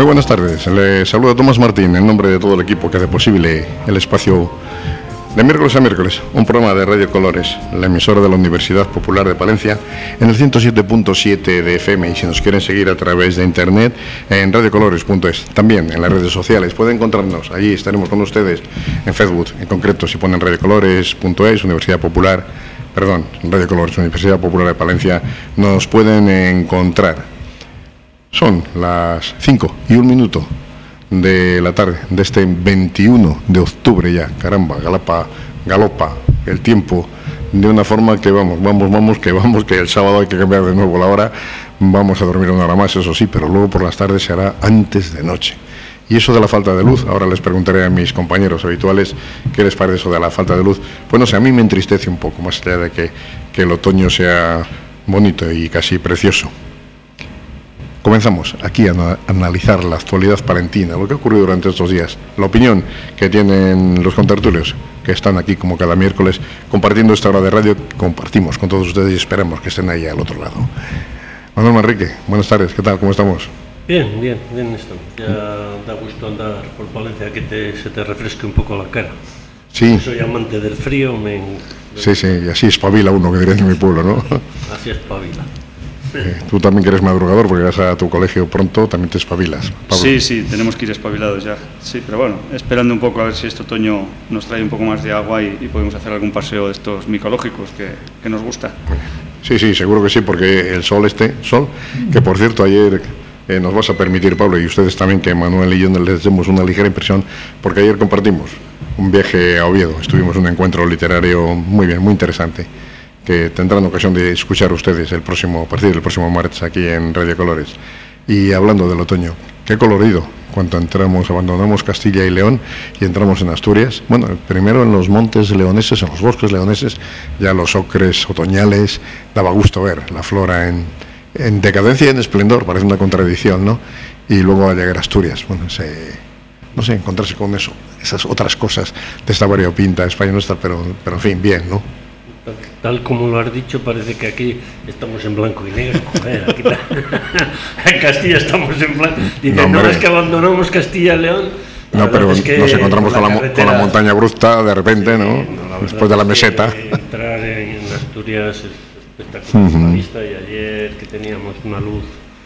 buenas tardes. Le saluda Tomás Martín en nombre de todo el equipo que hace posible el espacio de miércoles a miércoles, un programa de Radio Colores, la emisora de la Universidad Popular de Palencia, en el 107.7 de FM, y si nos quieren seguir a través de internet en radiocolores.es, también en las redes sociales pueden encontrarnos, allí estaremos con ustedes en Facebook, en concreto si ponen radiocolores.es, Radio Colores, Universidad Popular de Palencia, nos pueden encontrar. Son las 5:01 de la tarde de este 21 de octubre ya. Caramba, galopa el tiempo de una forma que que el sábado hay que cambiar de nuevo la hora. Vamos a dormir una hora más, eso sí, pero luego por las tardes se hará antes de noche. Y eso de la falta de luz, ahora les preguntaré a mis compañeros habituales qué les parece eso de la falta de luz. Pues no sé, a mí me entristece un poco, más allá de que el otoño sea bonito y casi precioso. Comenzamos aquí a analizar la actualidad palentina, lo que ha ocurrido durante estos días, la opinión que tienen los contertulios, que están aquí como cada miércoles compartiendo esta hora de radio, compartimos con todos ustedes y esperamos que estén ahí al otro lado. Manuel Manrique, buenas tardes, ¿qué tal? ¿Cómo estamos? Bien estamos. Ya da gusto andar por Palencia, que se te refresque un poco la cara. Sí. Soy amante del frío, Sí, y así espabila uno, que diría en mi pueblo, ¿no? Así espabila. Tú también que eres madrugador, porque vas a tu colegio pronto, también te espabilas, Pablo. Sí, tenemos que ir espabilados ya. Sí, pero bueno, esperando un poco a ver si este otoño nos trae un poco más de agua y podemos hacer algún paseo de estos micológicos que nos gusta. Sí, seguro que sí, porque el sol, que por cierto ayer nos vas a permitir, Pablo, y ustedes también, que Manuel y yo les demos una ligera impresión, porque ayer compartimos un viaje a Oviedo, estuvimos en un encuentro literario muy bien, muy interesante, que tendrán ocasión de escuchar ustedes a partir del próximo martes aquí en Radio Colores. Y hablando del otoño, qué colorido cuando abandonamos Castilla y León y entramos en Asturias. Bueno, primero en los montes leoneses, en los bosques leoneses, ya los ocres otoñales, daba gusto ver la flora en decadencia y en esplendor, parece una contradicción, ¿no? Y luego al llegar a Asturias, bueno, no sé, encontrarse con eso, esas otras cosas de esta variopinta España nuestra, pero en fin, bien, ¿no? Tal como lo has dicho, parece que aquí estamos en blanco y negro. Aquí en Castilla estamos en blanco. Dicen, no es que abandonamos Castilla y León. No, pero es que nos encontramos con la montaña abrupta de repente, ¿no? Después de la meseta. Entrar en Asturias es espectacular la vista, y ayer que teníamos una luz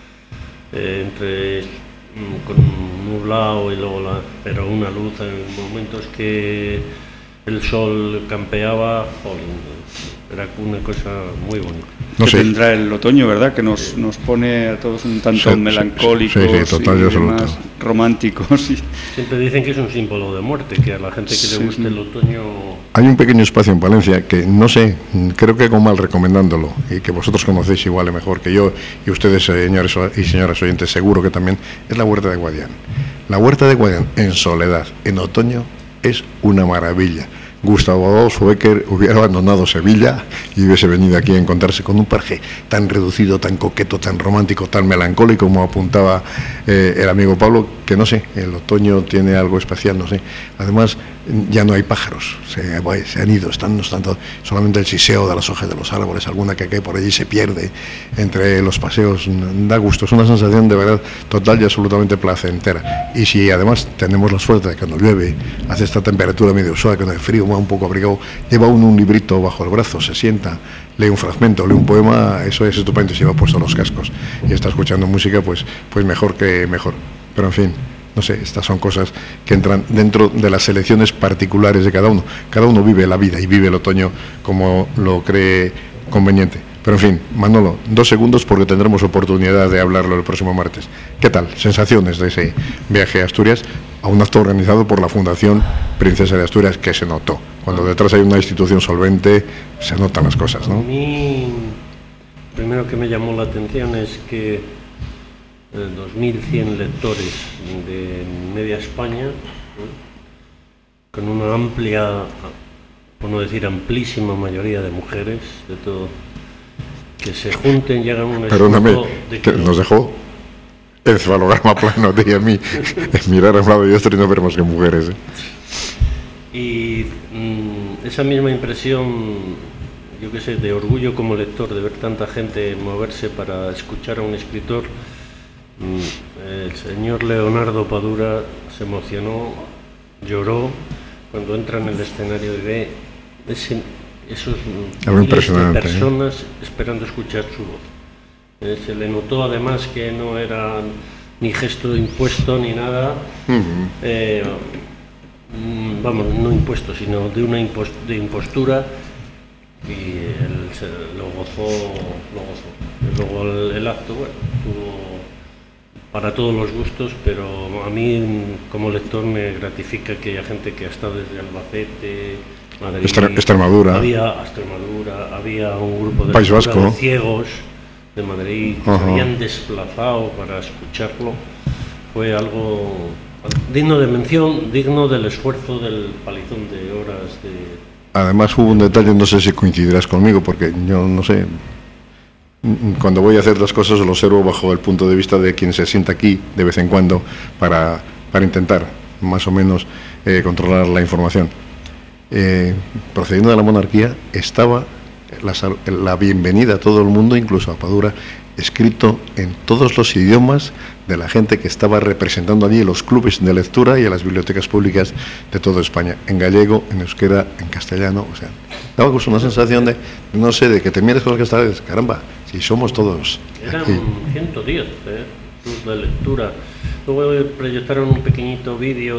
con un nublado y luego pero una luz en momentos que el sol campeaba, era una cosa muy bonita. No sé. Tendrá el otoño, ¿verdad? Que nos pone a todos un tanto melancólicos total, y más románticos. Siempre dicen que es un símbolo de muerte, que a la gente que le guste el otoño... Hay un pequeño espacio en Palencia que, no sé, creo que con mal recomendándolo, y que vosotros conocéis igual y mejor que yo, y ustedes, señores y señoras oyentes, seguro que también, es la Huerta de Guadián. La Huerta de Guadián, en soledad, en otoño, es una maravilla. Gustavo Adolfo Bécquer hubiera abandonado Sevilla y hubiese venido aquí a encontrarse con un paraje tan reducido, tan coqueto, tan romántico, tan melancólico, como apuntaba el amigo Pablo, que no sé, el otoño tiene algo especial, no sé. Además, ya no hay pájaros, se han ido, están solamente el siseo de las hojas de los árboles, alguna que cae por allí se pierde entre los paseos, da gusto, es una sensación de verdad total y absolutamente placentera. Y si además tenemos la suerte de que cuando llueve hace esta temperatura medio suave, con el frío va un poco abrigado, lleva uno un librito bajo el brazo, se sienta, lee un fragmento, lee un poema, eso es estupendo. Si lleva puesto los cascos y está escuchando música, pues mejor que mejor. Pero en fin, no sé, estas son cosas que entran dentro de las elecciones particulares de cada uno. Cada uno vive la vida y vive el otoño como lo cree conveniente. Pero en fin, Manolo, 2 segundos porque tendremos oportunidad de hablarlo el próximo martes. ¿Qué tal? Sensaciones de ese viaje a Asturias, a un acto organizado por la Fundación Princesa de Asturias, que se notó. Cuando detrás hay una institución solvente, se notan las cosas, ¿no? A mí, primero que me llamó la atención es que 2.100 lectores de media España, con una amplia, por no decir amplísima mayoría de mujeres, de todo, que se junten, llegan a un Perdóname, que nos dejó encefalograma plano de ella a mí, mirar a un lado y otro y no ver más que mujeres. Y esa misma impresión, yo qué sé, de orgullo como lector, de ver tanta gente moverse para escuchar a un escritor, El señor Leonardo Padura se emocionó, lloró cuando entra en el escenario y ve esos miles de personas esperando escuchar su voz. Se le notó además que no era ni gesto impuesto ni nada, vamos, no impuesto, sino de una impostura, y él lo gozó. Luego el acto, bueno, tuvo para todos los gustos, pero a mí como lector me gratifica que haya gente que ha estado desde Albacete, Madrid, Extremadura, había un grupo de País Vasco, ciegos de Madrid que se habían desplazado para escucharlo. Fue algo digno de mención, digno del esfuerzo del palizón de horas de... Además hubo un detalle, no sé si coincidirás conmigo, porque yo no sé, cuando voy a hacer las cosas lo observo bajo el punto de vista de quien se sienta aquí de vez en cuando para intentar más o menos controlar la información. Procediendo de la monarquía estaba la bienvenida a todo el mundo, incluso a Padura, escrito en todos los idiomas de la gente que estaba representando allí los clubes de lectura y a las bibliotecas públicas de toda España, en gallego, en euskera, en castellano. O sea, daba una sensación de, no sé, de que te mires con los que estás, caramba, si somos todos eran aquí. 110 clubes de lectura. Luego proyectaron un pequeñito vídeo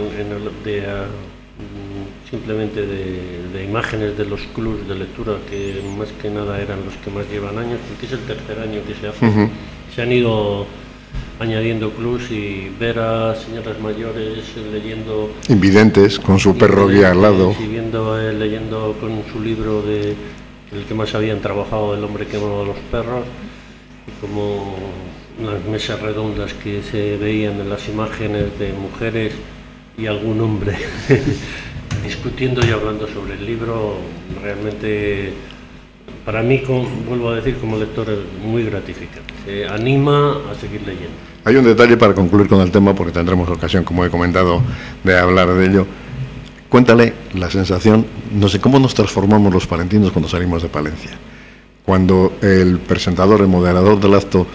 simplemente de imágenes de los clubs de lectura, que más que nada eran los que más llevan años, porque es el tercer año que se hace. Se han ido añadiendo clubs, y ver a señoras mayores leyendo, invidentes, con su perro guía al lado, leyendo con su libro de el que más habían trabajado, El hombre que amaba a los perros, y como unas mesas redondas que se veían en las imágenes de mujeres y algún hombre discutiendo y hablando sobre el libro. Realmente, para mí, vuelvo a decir, como lector, es muy gratificante. Anima a seguir leyendo. Hay un detalle para concluir con el tema, porque tendremos ocasión, como he comentado, de hablar de ello. Cuéntale la sensación, no sé, cómo nos transformamos los palentinos cuando salimos de Palencia. Cuando el presentador, el moderador del acto,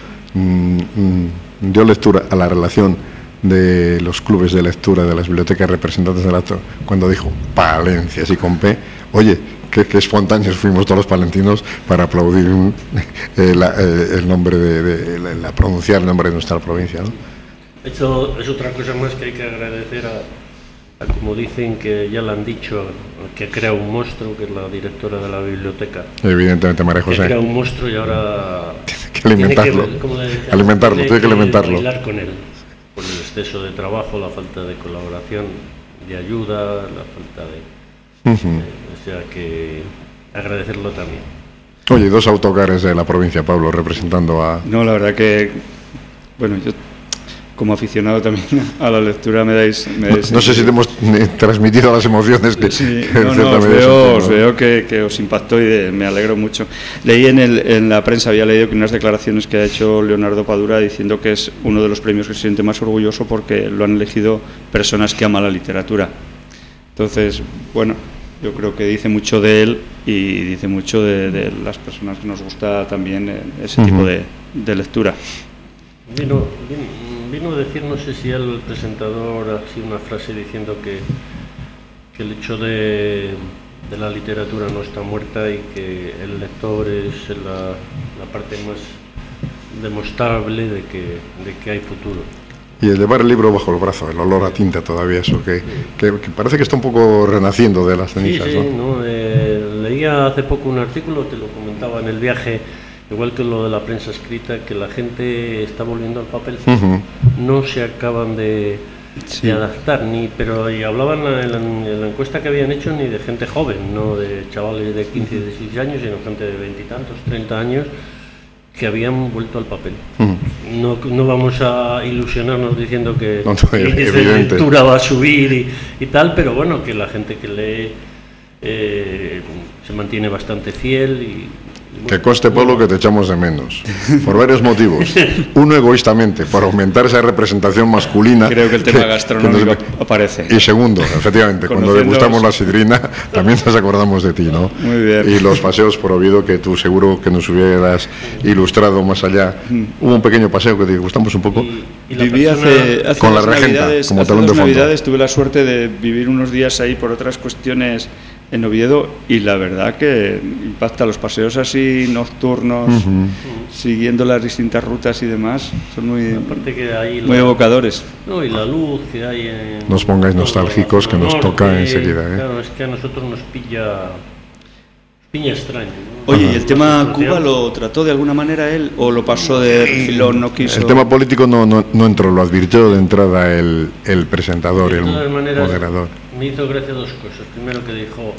dio lectura a la relación de los clubes de lectura de las bibliotecas representantes del acto, cuando dijo Palencia, así con P, oye, qué espontáneos fuimos todos los palentinos para aplaudir el nombre pronunciar el nombre de nuestra provincia, ¿no? Esto es otra cosa más que hay que agradecer a como dicen, que ya lo han dicho, que crea un monstruo, que es la directora de la biblioteca. Evidentemente, María José. Que crea un monstruo y ahora tiene que alimentarlo. Tiene que alimentarlo. Bailar con él, por el exceso de trabajo, la falta de colaboración, de ayuda, la falta de... o sea que agradecerlo también. Oye, 2 autocares de la provincia, Pablo, representando a... No, la verdad que, bueno, yo como aficionado también a la lectura me dais no sé si te hemos transmitido las emociones que... Sí, os veo que os impactó, y me alegro mucho. Leí en la prensa, había leído que unas declaraciones que ha hecho Leonardo Padura diciendo que es uno de los premios que se siente más orgulloso porque lo han elegido personas que aman la literatura. Entonces, bueno, yo creo que dice mucho de él y dice mucho de las personas que nos gusta también ese tipo de lectura. Vino a decir, no sé si el presentador, así una frase diciendo que el hecho de la literatura no está muerta y que el lector es la parte más demostrable de que hay futuro. Y el llevar el libro bajo el brazo, el olor a tinta todavía, eso que parece que está un poco renaciendo de las cenizas, sí, ¿no? Leía hace poco un artículo, te lo comentaba en el viaje, igual que lo de la prensa escrita, que la gente está volviendo al papel. No se acaban de adaptar, y hablaban en la encuesta que habían hecho ni de gente joven, no de chavales de 15 y 16 años, sino gente de 20 y tantos, 30 años, que habían vuelto al papel. No vamos a ilusionarnos diciendo que el índice de lectura va a subir y tal, pero bueno, que la gente que lee se mantiene bastante fiel, Que conste, Pablo, que te echamos de menos. Por varios motivos. Uno, egoístamente, por aumentar esa representación masculina. Creo que el tema gastronómico aparece. Y segundo, efectivamente, cuando degustamos la sidrina, también nos acordamos de ti, ¿no? Muy bien. Y los paseos por Oviedo, que tú seguro que nos hubieras ilustrado más allá. Hubo un pequeño paseo que degustamos un poco. Viví hace con la regenta, como talón de fondo. Navidades tuve la suerte de vivir unos días ahí por otras cuestiones en Oviedo, y la verdad que impacta. Los paseos así nocturnos, siguiendo las distintas rutas y demás, son muy evocadores. No, y la luz que hay en... No os pongáis nostálgicos, que nos toca enseguida, ¿eh? Claro, es que a nosotros nos pilla extraño, ¿no? Oye, ¿y el tema Cuba lo trató de alguna manera él o lo pasó de refilón, no quiso? El tema político no entró, lo advirtió de entrada el presentador, el moderador. Me hizo gracia dos cosas. Primero, que dijo,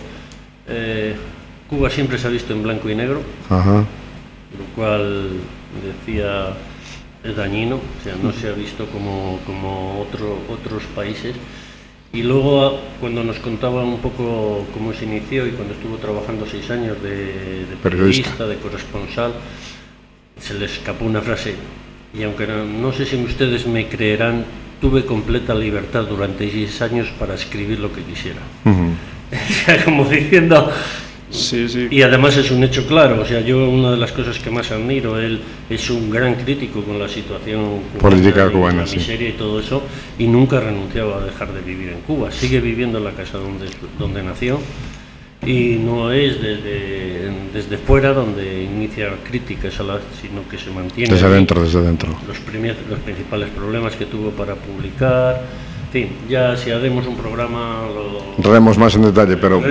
Cuba siempre se ha visto en blanco y negro, lo cual decía es dañino, o sea, no se ha visto como otros países. Y luego, cuando nos contaba un poco cómo se inició y cuando estuvo trabajando 6 años de periodista, de corresponsal, se le escapó una frase, y aunque no sé si ustedes me creerán, tuve completa libertad durante 6 años para escribir lo que quisiera. O sea, como diciendo... Sí, sí. Y además es un hecho claro, o sea, yo una de las cosas que más admiro, él es un gran crítico con la situación política cubana, la miseria y todo eso, y nunca renunciaba a dejar de vivir en Cuba. Sigue viviendo en la casa donde nació, y no es desde fuera donde inicia críticas sino que se mantiene desde dentro. Los principales problemas que tuvo para publicar. En fin, ya si haremos un programa haremos más en detalle, pero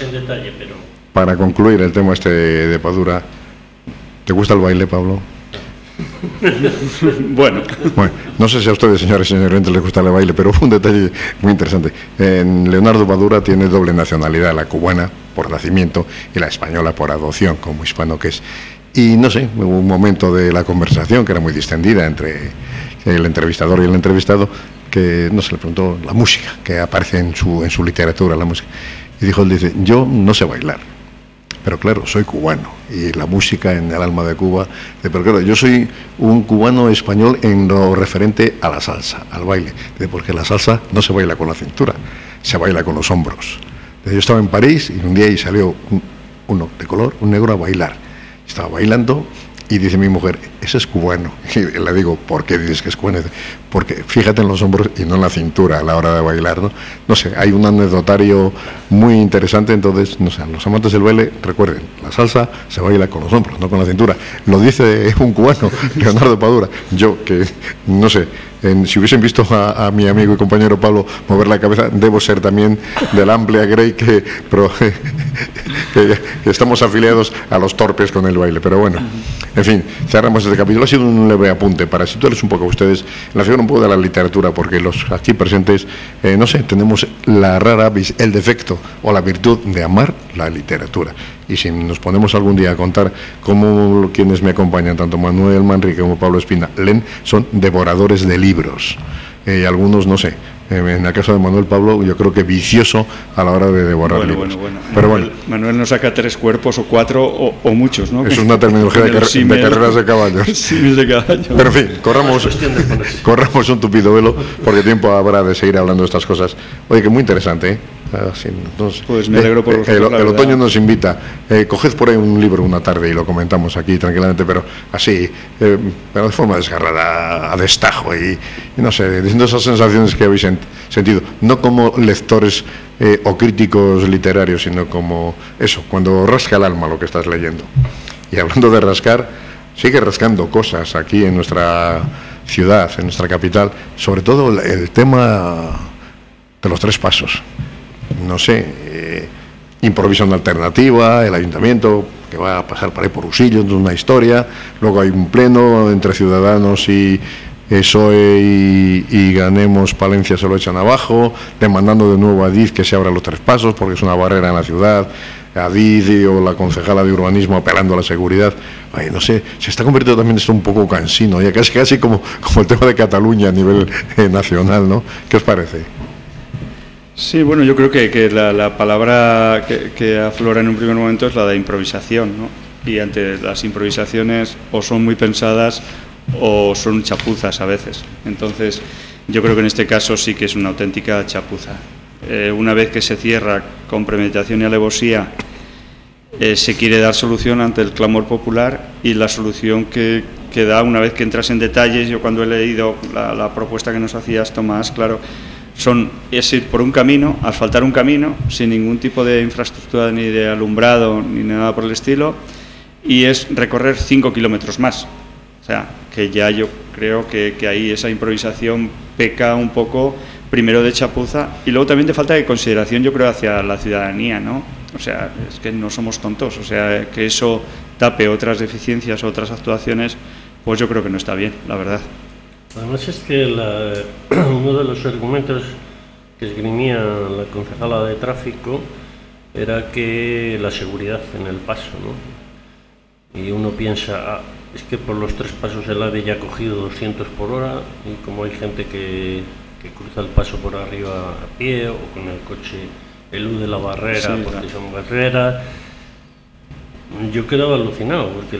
para concluir el tema de Padura, ¿te gusta el baile, Pablo? Bueno, no sé si a ustedes, señores y señores, les gusta el baile, pero un detalle muy interesante. Leonardo Padura tiene doble nacionalidad, la cubana por nacimiento y la española por adopción, como hispano que es. Y no sé, hubo un momento de la conversación que era muy distendida entre el entrevistador y el entrevistado, que no se le preguntó la música que aparece en su literatura, la música. Y él dice, yo no sé bailar, pero claro, soy cubano y la música en el alma de Cuba, pero claro, yo soy un cubano español en lo referente a la salsa, al baile, porque la salsa no se baila con la cintura, se baila con los hombros. Yo estaba en París y un día salió uno de color, un negro, a bailar. Estaba bailando y dice mi mujer, ese es cubano. Y le digo, ¿por qué dices que es cubano? Porque fíjate en los hombros y no en la cintura a la hora de bailar, ¿no? No sé, hay un anecdotario muy interesante. Entonces, no sé, los amantes del baile, recuerden, la salsa se baila con los hombros, no con la cintura. Lo dice un cubano, Leonardo Padura. Yo, que no sé, si hubiesen visto a mi amigo y compañero Pablo mover la cabeza, debo ser también de la amplia grey que estamos afiliados a los torpes con el baile. Pero bueno, en fin, cerramos este capítulo. Ha sido un leve apunte para situarles un poco a ustedes en la figura un poco de la literatura, porque los aquí presentes, no sé, tenemos el defecto o la virtud de amar la literatura. Y si nos ponemos algún día a contar cómo quienes me acompañan, tanto Manuel Manrique como Pablo Espina, leen, son devoradores de libros. Y algunos, no sé, en el caso de Manuel, Pablo, yo creo que vicioso a la hora de devorar libros. Pero Manuel nos saca 3 cuerpos o 4 o muchos, ¿no? Es una terminología de carreras de caballos. Pero en fin, corramos un tupido velo, porque tiempo habrá de seguir hablando de estas cosas. Oye, que muy interesante, ¿eh? Así, entonces, pues me alegro por vosotros, el otoño nos invita. Coged por ahí un libro una tarde y lo comentamos aquí tranquilamente, pero así, pero de forma desgarrada, a destajo y no sé, diciendo esas sensaciones que habéis sentido, no como lectores o críticos literarios, sino como eso, cuando rasca el alma lo que estás leyendo. Y hablando de rascar, sigue rascando cosas aquí en nuestra ciudad, en nuestra capital, sobre todo el tema de los 3 pasos. No sé, improvisión alternativa, el ayuntamiento que va a pasar por ahí por Usillo, una historia, luego hay un pleno entre Ciudadanos y PSOE y Ganemos Palencia, se lo echan abajo, demandando de nuevo a Diz que se abran los 3 pasos porque es una barrera en la ciudad, a Diz o la concejala de urbanismo apelando a la seguridad. Ay, no sé, se está convirtiendo también esto un poco cansino, ya casi como el tema de Cataluña a nivel nacional, ¿no? ¿Qué os parece? Sí, bueno, yo creo que la palabra que aflora en un primer momento es la de improvisación, ¿no? y ante las improvisaciones o son muy pensadas o son chapuzas a veces. Entonces yo creo que en este caso sí que es una auténtica chapuza. Una vez que se cierra con premeditación y alevosía, se quiere dar solución ante el clamor popular, y la solución que da, una vez que entras en detalles, yo cuando he leído la propuesta que nos hacías, Tomás, claro, es ir por un camino, asfaltar un camino sin ningún tipo de infraestructura ni de alumbrado ni nada por el estilo, y es recorrer 5 kilómetros más. O sea, que ya yo creo que ahí esa improvisación peca un poco, primero de chapuza, y luego también de falta de consideración, yo creo, hacia la ciudadanía, ¿no? O sea, es que no somos tontos, o sea, que eso tape otras deficiencias, otras actuaciones, pues yo creo que no está bien, la verdad. Además es que uno de los argumentos que esgrimía la concejala de tráfico era que la seguridad en el paso, ¿no? Y uno piensa, es que por los 3 pasos el AVE ya ha cogido 200 por hora, y como hay gente que cruza el paso por arriba a pie o con el coche elude la barrera, sí, porque son barreras, yo quedaba alucinado, porque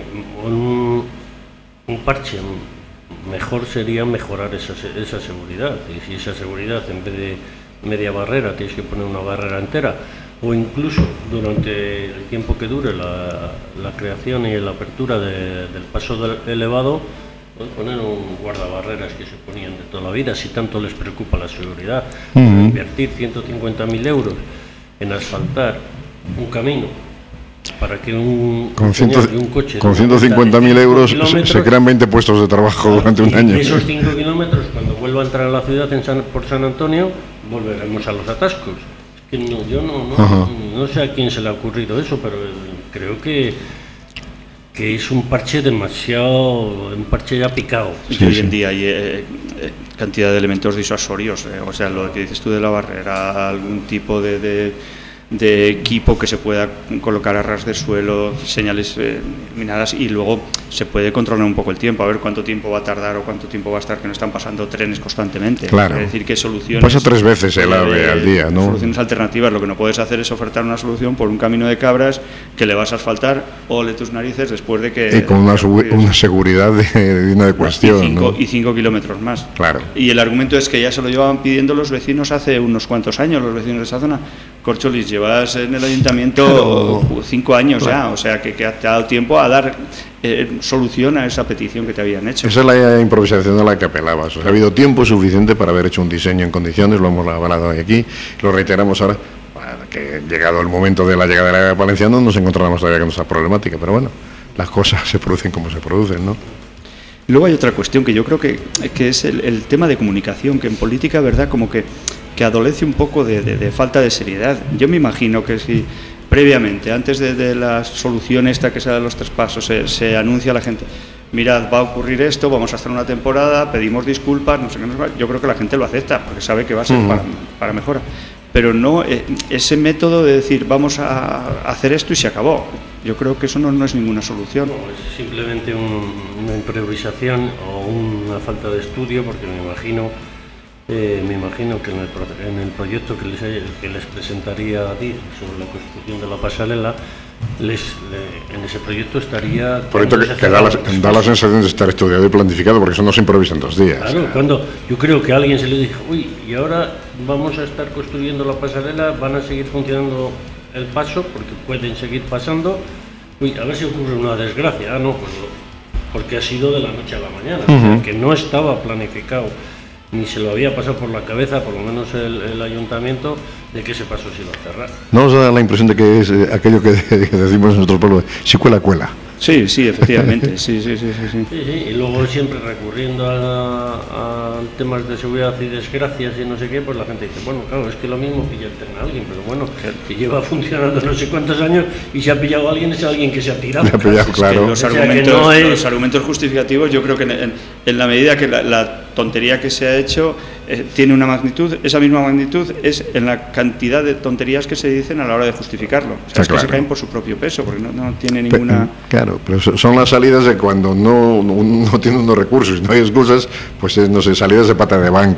un parche mejor sería mejorar esa seguridad, y si esa seguridad, en vez de media barrera, tienes que poner una barrera entera, o incluso durante el tiempo que dure la creación y la apertura del paso elevado, poner un guardabarreras que se ponían de toda la vida, si tanto les preocupa la seguridad. Invertir 150.000 euros en asfaltar un camino para que un coche con 150.000 euros se crean 20 puestos de trabajo durante un año. Y esos 5 kilómetros, cuando vuelva a entrar a la ciudad por San Antonio, volveremos a los atascos. Es que yo no sé a quién se le ha ocurrido eso, pero creo que es un parche un parche ya picado. Sí, hoy en día hay cantidad de elementos disuasorios, o sea, lo que dices tú de la barrera, algún tipo de equipo que se pueda colocar a ras de suelo, señales iluminadas, y luego se puede controlar un poco el tiempo, a ver cuánto tiempo va a tardar o cuánto tiempo va a estar, que no están pasando trenes constantemente. Claro. Es decir, que soluciones... Pasa 3 veces el AVE al día, ¿no? Soluciones alternativas, lo que no puedes hacer es ofertar una solución por un camino de cabras que le vas a asfaltar, ole tus narices, después de que... Y con una seguridad digna de cuestión, y 5 kilómetros más. Claro. Y el argumento es que ya se lo llevaban pidiendo los vecinos hace unos cuantos años, los vecinos de esa zona. Corcholis, llevas en el ayuntamiento 5 años ya, o sea que te ha dado tiempo a dar solución a esa petición que te habían hecho. Esa es la improvisación a la que apelabas. O sea, ha habido tiempo suficiente para haber hecho un diseño en condiciones, lo hemos hablado hoy aquí, lo reiteramos ahora, que llegado el momento de la llegada de la valenciana nos encontramos todavía con esta problemática, pero bueno, las cosas se producen como se producen, ¿no? Y luego hay otra cuestión que yo creo que es el tema de comunicación, que en política, ¿verdad?, como que adolece un poco de falta de seriedad. Yo me imagino que si previamente, antes de la solución esta que se da de los 3 pasos, se anuncia a la gente, mirad, va a ocurrir esto, vamos a hacer una temporada, pedimos disculpas, no sé qué, yo creo que la gente lo acepta, porque sabe que va a ser para mejora. Pero no ese método de decir, vamos a hacer esto y se acabó. Yo creo que eso no es ninguna solución. No, es simplemente una improvisación o una falta de estudio, porque me imagino que en el proyecto que les presentaría a DIF sobre la construcción de la pasarela, en ese proyecto estaría... Proyecto que da la sensación de estar estudiado y planificado, porque eso no se improvisa en 2 días. Claro, cuando yo creo que a alguien se le dijo, uy, y ahora vamos a estar construyendo la pasarela, van a seguir funcionando el paso, porque pueden seguir pasando, uy, a ver si ocurre una desgracia. No, pues porque ha sido de la noche a la mañana, o sea, que no estaba planificado, ni se lo había pasado por la cabeza, por lo menos el ayuntamiento, de que ese paso se iba a cerrar. ¿No os da la impresión de que es aquello que decimos en nuestro pueblo, si cuela, cuela? Sí, efectivamente, sí. Y luego siempre recurriendo a temas de seguridad y desgracias y no sé qué, pues la gente dice, bueno, claro, es que lo mismo pillarte a alguien, pero bueno, que lleva funcionando no sé cuántos años y se ha pillado a alguien, es alguien que se ha tirado. Se ha pillado, claro. Los argumentos justificativos, yo creo que en la medida que la tontería que se ha hecho tiene una magnitud, esa misma magnitud es en la cantidad de tonterías que se dicen a la hora de justificarlo. O sea, es que se caen por su propio peso, porque no tiene ninguna... Claro, pero son las salidas de cuando no tiene unos recursos, no hay excusas, pues no sé, salidas de pata de banco.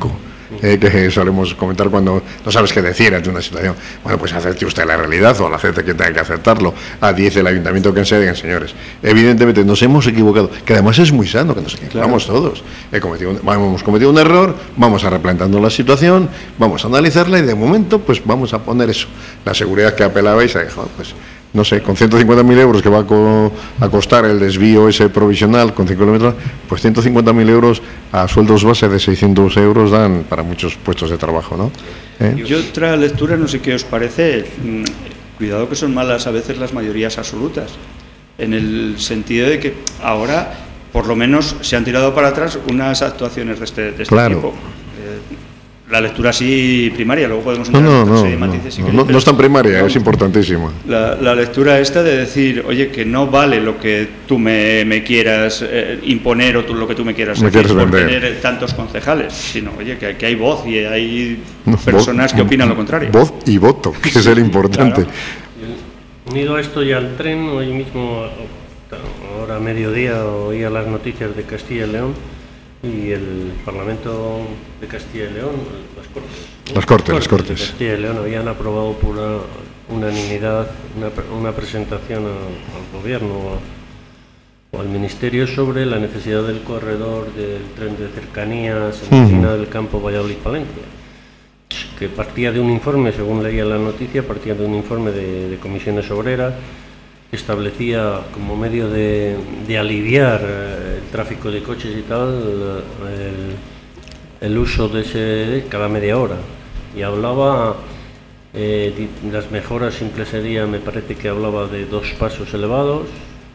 que solemos comentar cuando no sabes qué decir ante una situación. Bueno, pues acepte usted la realidad o la gente que tenga que aceptarlo. Dice el ayuntamiento que se digan, señores, evidentemente nos hemos equivocado, que además es muy sano que nos equivocamos todos. Hemos cometido un error, vamos a replanteando la situación, vamos a analizarla y de momento pues vamos a poner eso. La seguridad que apelabais a dejar, pues no sé, con 150.000 euros que va a costar el desvío ese provisional con 5 kilómetros, pues 150.000 euros a sueldos base de 600 euros dan para muchos puestos de trabajo, ¿no? Y otra lectura, no sé qué os parece, cuidado que son malas a veces las mayorías absolutas, en el sentido de que ahora, por lo menos, se han tirado para atrás unas actuaciones de este tipo. La lectura así primaria, luego podemos entrar en otra serie de matices. No es tan primaria, es importantísima. La lectura esta de decir, oye, que no vale lo que tú me quieras imponer o lo que tú me quieras decir por tener tantos concejales, sino, oye, que hay voz y hay personas que opinan lo contrario. Voz y voto, que es el importante. Claro. Unido a esto y al tren, hoy mismo, ahora a mediodía, oía las noticias de Castilla y León, y el Parlamento de Castilla y León, las Cortes de Castilla y León habían aprobado por unanimidad una presentación al Gobierno o al Ministerio sobre la necesidad del corredor del tren de cercanías en Medina del Campo, Valladolid-Palencia, que partía de un informe, según leía la noticia, partía de un informe de comisiones obreras que establecía como medio de aliviar el tráfico de coches y tal el uso de ese cada media hora, y hablaba las mejoras simples sería, me parece que hablaba de 2 pasos elevados,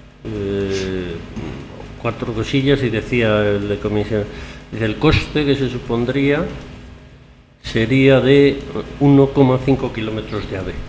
4 cosillas, y decía el de comisión, dice, el coste que se supondría sería de 1,5 kilómetros de AVE.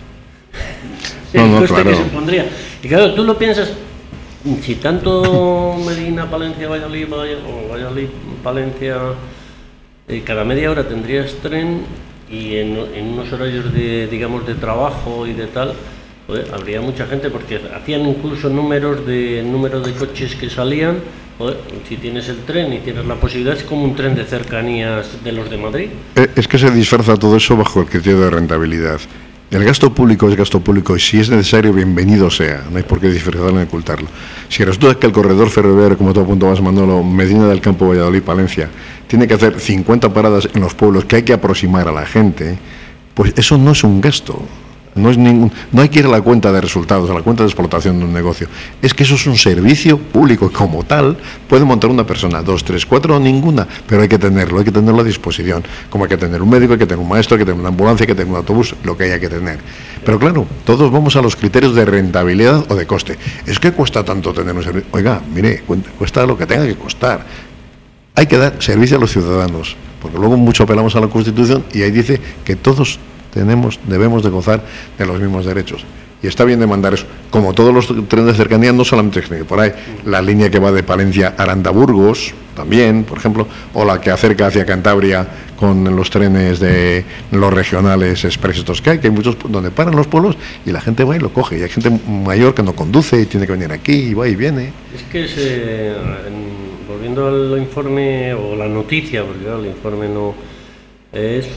El coste que se pondría. Y claro, tú lo piensas, si tanto Medina, Palencia, Valladolid o Valladolid, Palencia, cada media hora tendrías tren, y en unos horarios de trabajo y de tal, joder, habría mucha gente, porque hacían incluso número de coches que salían. Joder, si tienes el tren y tienes la posibilidad, es como un tren de cercanías de los de Madrid. Es que se disfraza todo eso bajo el criterio de rentabilidad. El gasto público es gasto público y si es necesario, bienvenido sea. No hay por qué disfrazarlo ni ocultarlo. Si resulta que el corredor ferroviario, como tú apuntabas, Manolo, Medina del Campo, Valladolid, Palencia, tiene que hacer 50 paradas en los pueblos que hay que aproximar a la gente, pues eso no es un gasto. No hay que ir a la cuenta de resultados, a la cuenta de explotación de un negocio. Es que eso es un servicio público y como tal puede montar una persona, 2, 3, 4 o ninguna, pero hay que tenerlo a disposición. Como hay que tener un médico, hay que tener un maestro, hay que tener una ambulancia, hay que tener un autobús, lo que haya que tener. Pero claro, todos vamos a los criterios de rentabilidad o de coste. Es que cuesta tanto tener un servicio. Oiga, mire, cuesta lo que tenga que costar. Hay que dar servicio a los ciudadanos, porque luego mucho apelamos a la Constitución y ahí dice que todos debemos de gozar de los mismos derechos. Y está bien demandar eso. Como todos los trenes de cercanía, no solamente por ahí, la línea que va de Palencia a Aranda-Burgos, también, por ejemplo, o la que acerca hacia Cantabria con los trenes de los regionales expresos que hay muchos donde paran los pueblos y la gente va y lo coge. Y hay gente mayor que no conduce y tiene que venir aquí y va y viene. Es que volviendo al informe o la noticia, porque claro, el informe no... Es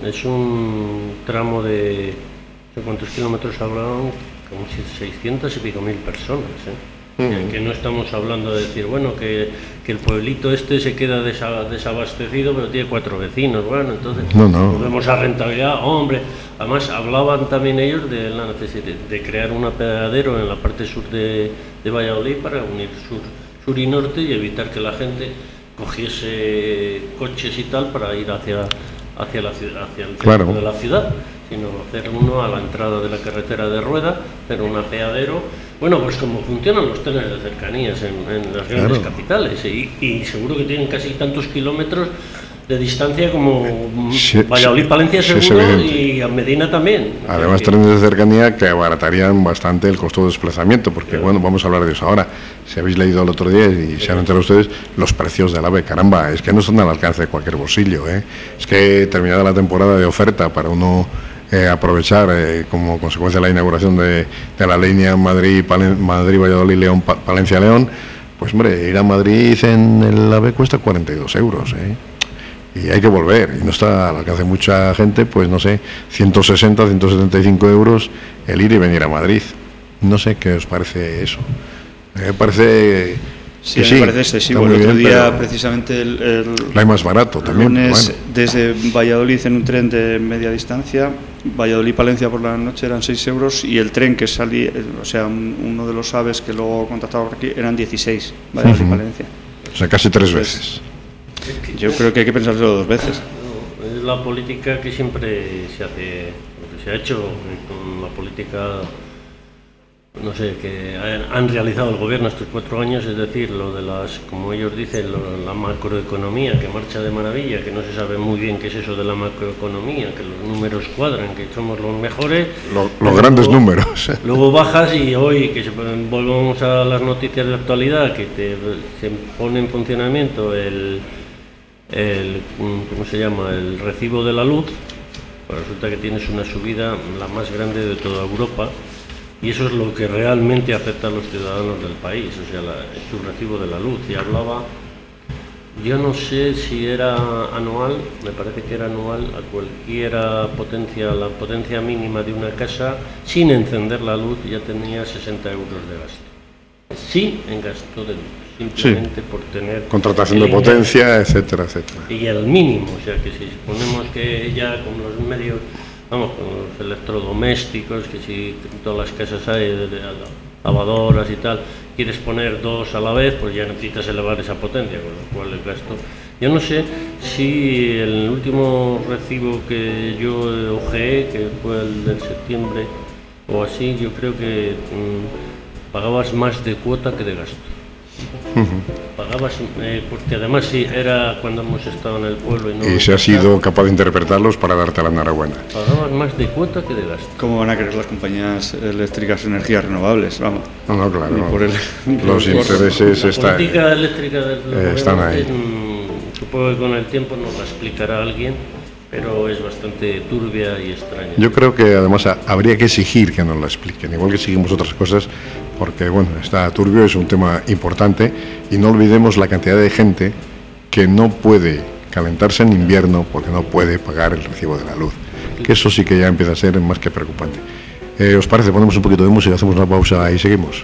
un tramo de ¿cuántos kilómetros hablaban? Como 600 y pico mil personas, que no estamos hablando de decir, bueno, que el pueblito este se queda desabastecido, pero tiene 4 vecinos, bueno, entonces volvemos a rentabilidad, hombre. Además hablaban también ellos de la necesidad de crear un apeadero en la parte sur de Valladolid para unir sur y norte y evitar que la gente cogiese coches y tal para ir hacia la ciudad, hacia el centro de la ciudad, sino hacer uno a la entrada de la carretera de rueda, pero un apeadero, bueno, pues como funcionan los trenes de cercanías en las grandes capitales, y seguro que tienen casi tantos kilómetros de distancia como Valladolid, Palencia seguro, y a Medina también. Además, trenes de cercanía que abaratarían bastante el costo de desplazamiento, porque bueno, vamos a hablar de eso ahora. Si habéis leído el otro día y se han enterado ustedes, los precios del AVE, caramba, es que no son al alcance de cualquier bolsillo, Es que terminada la temporada de oferta para uno aprovechar como consecuencia de la inauguración de la línea Madrid-Valladolid-León, Palencia-León, pues hombre, ir a Madrid en el AVE cuesta 42 euros, y hay que volver, y no está al alcance de mucha gente, pues no sé, 160, 175 euros el ir y venir a Madrid. No sé qué os parece eso. Me parece sí, que me parece excesivo. El otro día, precisamente, hay más barato también. Lunes, desde Valladolid en un tren de media distancia, Valladolid-Palencia por la noche eran 6 euros, y el tren que salía, o sea, uno de los aves que luego contactaba por aquí, eran 16, Valladolid-Palencia. O sea, casi 3 veces. Yo creo que hay que pensárselo 2 veces. Es la política que siempre se hace, lo que se ha hecho con la política, no sé, que han realizado el gobierno estos 4 años, es decir, lo de las, como ellos dicen, la macroeconomía, que marcha de maravilla, que no se sabe muy bien qué es eso de la macroeconomía, que los números cuadran, que somos los mejores. Los grandes números. Luego bajas y hoy, que volvemos a las noticias de actualidad, que se pone en funcionamiento ¿cómo se llama?, el recibo de la luz, pues resulta que tienes una subida la más grande de toda Europa, y eso es lo que realmente afecta a los ciudadanos del país, o sea, su recibo de la luz. Y hablaba, yo no sé si era anual, me parece que era anual, a cualquiera potencia, la potencia mínima de una casa, sin encender la luz ya tenía 60 euros de gasto. Sí, en gasto de luz. Simplemente por tener contratación de potencia, etcétera, etcétera. Y el mínimo, o sea que si suponemos que ya con los medios, vamos, con los electrodomésticos, que si en todas las casas hay de lavadoras y tal, quieres poner 2 a la vez, pues ya necesitas elevar esa potencia, con lo cual el gasto. Yo no sé si el último recibo que yo ojeé, que fue el del septiembre o así, yo creo que pagabas más de cuota que de gasto. Pagabas, porque además sí, era cuando hemos estado en el pueblo. Y se ha sido capaz de interpretarlos para darte la enhorabuena. Pagabas más de cuota que de gasto. ¿Cómo van a querer las compañías eléctricas energías renovables? Vamos. No, claro. Los intereses la política eléctrica están ahí. Supongo que con el tiempo nos la explicará alguien, pero es bastante turbia y extraña. Yo creo que además habría que exigir que nos la expliquen, igual que exigimos otras cosas, porque bueno, está turbio, es un tema importante, y no olvidemos la cantidad de gente que no puede calentarse en invierno porque no puede pagar el recibo de la luz, que eso sí que ya empieza a ser más que preocupante. ¿Os parece? Ponemos un poquito de música, hacemos una pausa y seguimos.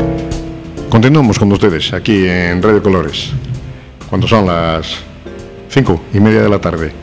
Continuamos con ustedes aquí en Radio Colores, cuando son las 5:30 de la tarde,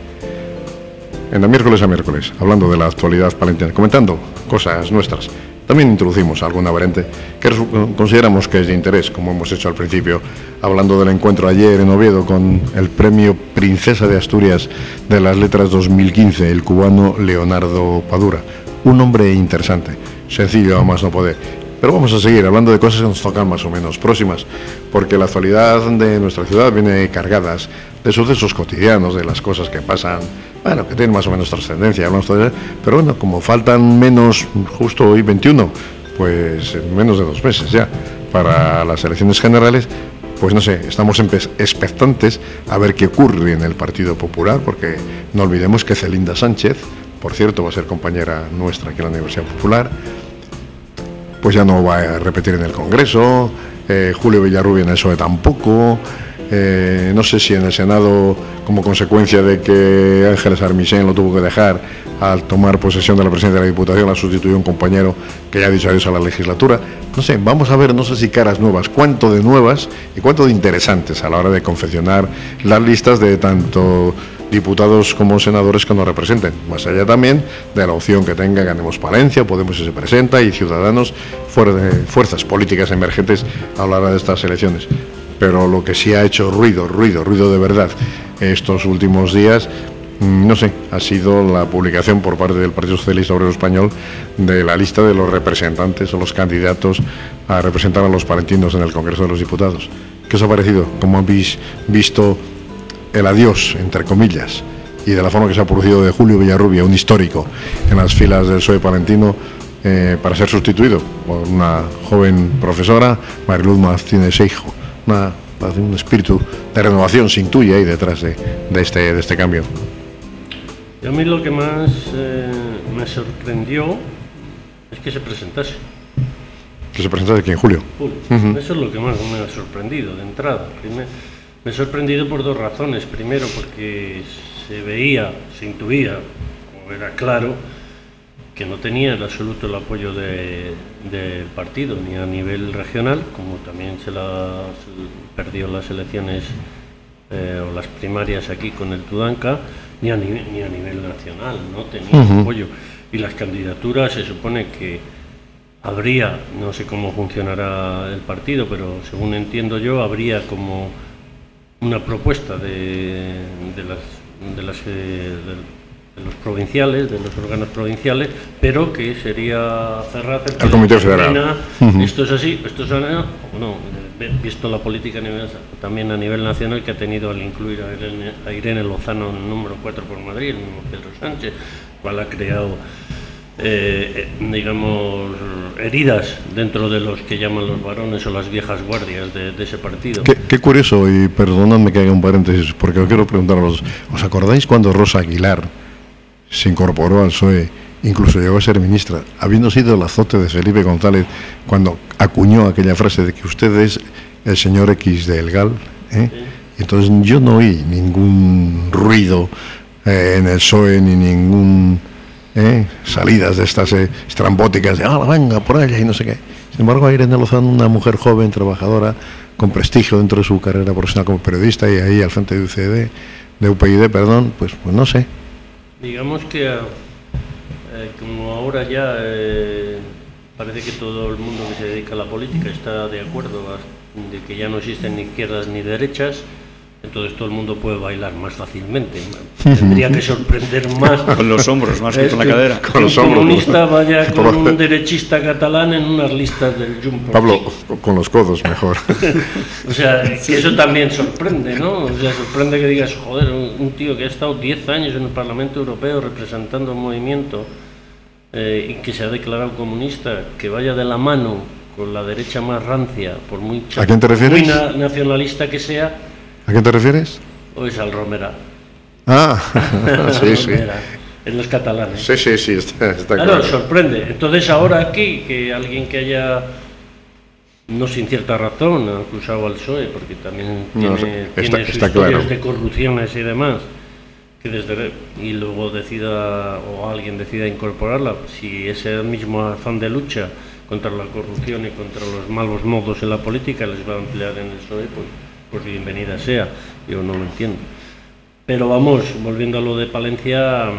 en la miércoles a miércoles, hablando de la actualidad palentina, comentando cosas nuestras. También introducimos alguna variante que consideramos que es de interés, como hemos hecho al principio, hablando del encuentro ayer en Oviedo con el premio Princesa de Asturias de las Letras 2015, el cubano Leonardo Padura. Un hombre interesante, sencillo a más no poder. Pero vamos a seguir hablando de cosas que nos tocan más o menos próximas, porque la actualidad de nuestra ciudad viene cargadas de sucesos cotidianos, de las cosas que pasan, bueno, que tienen más o menos trascendencia, pero bueno, como faltan menos, justo hoy 21, pues menos de 2 meses ya, para las elecciones generales, pues no sé, estamos expectantes a ver qué ocurre en el Partido Popular, porque no olvidemos que Celinda Sánchez, por cierto, va a ser compañera nuestra aquí en la Universidad Popular, pues ya no va a repetir en el Congreso, Julio Villarrubia en el PSOE tampoco, no sé si en el Senado, como consecuencia de que Ángeles Armisen lo tuvo que dejar al tomar posesión de la presidencia de la Diputación, la sustituyó un compañero que ya ha dicho adiós a la legislatura. No sé, vamos a ver, no sé si caras nuevas, cuánto de nuevas y cuánto de interesantes a la hora de confeccionar las listas de tanto diputados como senadores que nos representen, más allá también de la opción que tenga Ganemos Palencia, Podemos si se presenta, y Ciudadanos, fuerzas políticas emergentes a la hora de estas elecciones. Pero lo que sí ha hecho ruido de verdad estos últimos días, no sé, ha sido la publicación por parte del Partido Socialista Obrero Español de la lista de los representantes o los candidatos a representar a los palentinos en el Congreso de los Diputados. ¿Qué os ha parecido? ¿Cómo habéis visto el adiós, entre comillas, y de la forma que se ha producido de Julio Villarrubia, un histórico en las filas del PSOE palentino, para ser sustituido por una joven profesora, Mariluz Martínez Seijo? Un espíritu de renovación se intuye ahí detrás de este cambio. Y a mí lo que más me sorprendió es que se presentase. ¿Que se presentase aquí en julio? Eso es lo que más me ha sorprendido de entrada. Me he sorprendido por 2 razones. Primero, porque se intuía, como era claro, que no tenía en absoluto el apoyo del partido, ni a nivel regional, como también se perdió las elecciones o las primarias aquí con el Tudanca, ni a nivel nacional, no tenía apoyo. Y las candidaturas, se supone que habría, no sé cómo funcionará el partido, pero según entiendo yo, habría como una propuesta de los provinciales, de los órganos provinciales, pero que sería cerrada el Comité Federal. Esto es así, esto es no, visto la política también a nivel nacional, que ha tenido al incluir a Irene Lozano en el número 4 por Madrid, el mismo Pedro Sánchez, cual ha creado digamos, heridas dentro de los que llaman los varones o las viejas guardias de ese partido. Qué curioso, y perdonadme que haga un paréntesis, porque quiero preguntaros, ¿os acordáis cuando Rosa Aguilar se incorporó al PSOE, incluso llegó a ser ministra, habiendo sido el azote de Felipe González cuando acuñó aquella frase de que usted es el señor X de El Gal? Sí. Entonces yo no oí ningún ruido en el PSOE, ni ningún salidas de estas estrambóticas de venga por allá y no sé qué. Sin embargo, a Irene Lozano, una mujer joven, trabajadora, con prestigio dentro de su carrera profesional como periodista, y ahí al frente de UPyD, pues no sé. Digamos que como ahora ya parece que todo el mundo que se dedica a la política está de acuerdo de que ya no existen ni izquierdas ni derechas, entonces todo el mundo puede bailar más fácilmente. Tendría que sorprender más con los hombros más que con la cadera. Que un comunista vaya con un derechista catalán en unas listas del Junts. Pablo, con los codos mejor. O sea, que eso también sorprende, ¿no? O sea, sorprende que digas, joder, un tío que ha estado 10 años en el Parlamento Europeo representando un movimiento y que se ha declarado comunista, que vaya de la mano con la derecha más rancia, por muy ¿A quién te refieres? Muy nacionalista que sea. ¿A qué te refieres? O es al Romera. Ah, sí, sí. En los catalanes. Sí, está claro. Claro, sorprende. Entonces ahora aquí, que alguien que haya, no sin cierta razón, ha acusado al PSOE, porque también tiene sus historias de corrupciones y demás, y luego alguien decida incorporarla, si ese mismo afán de lucha contra la corrupción y contra los malos modos en la política les va a emplear en el PSOE, pues bienvenida sea. Yo no lo entiendo. Pero vamos, volviendo a lo de Palencia,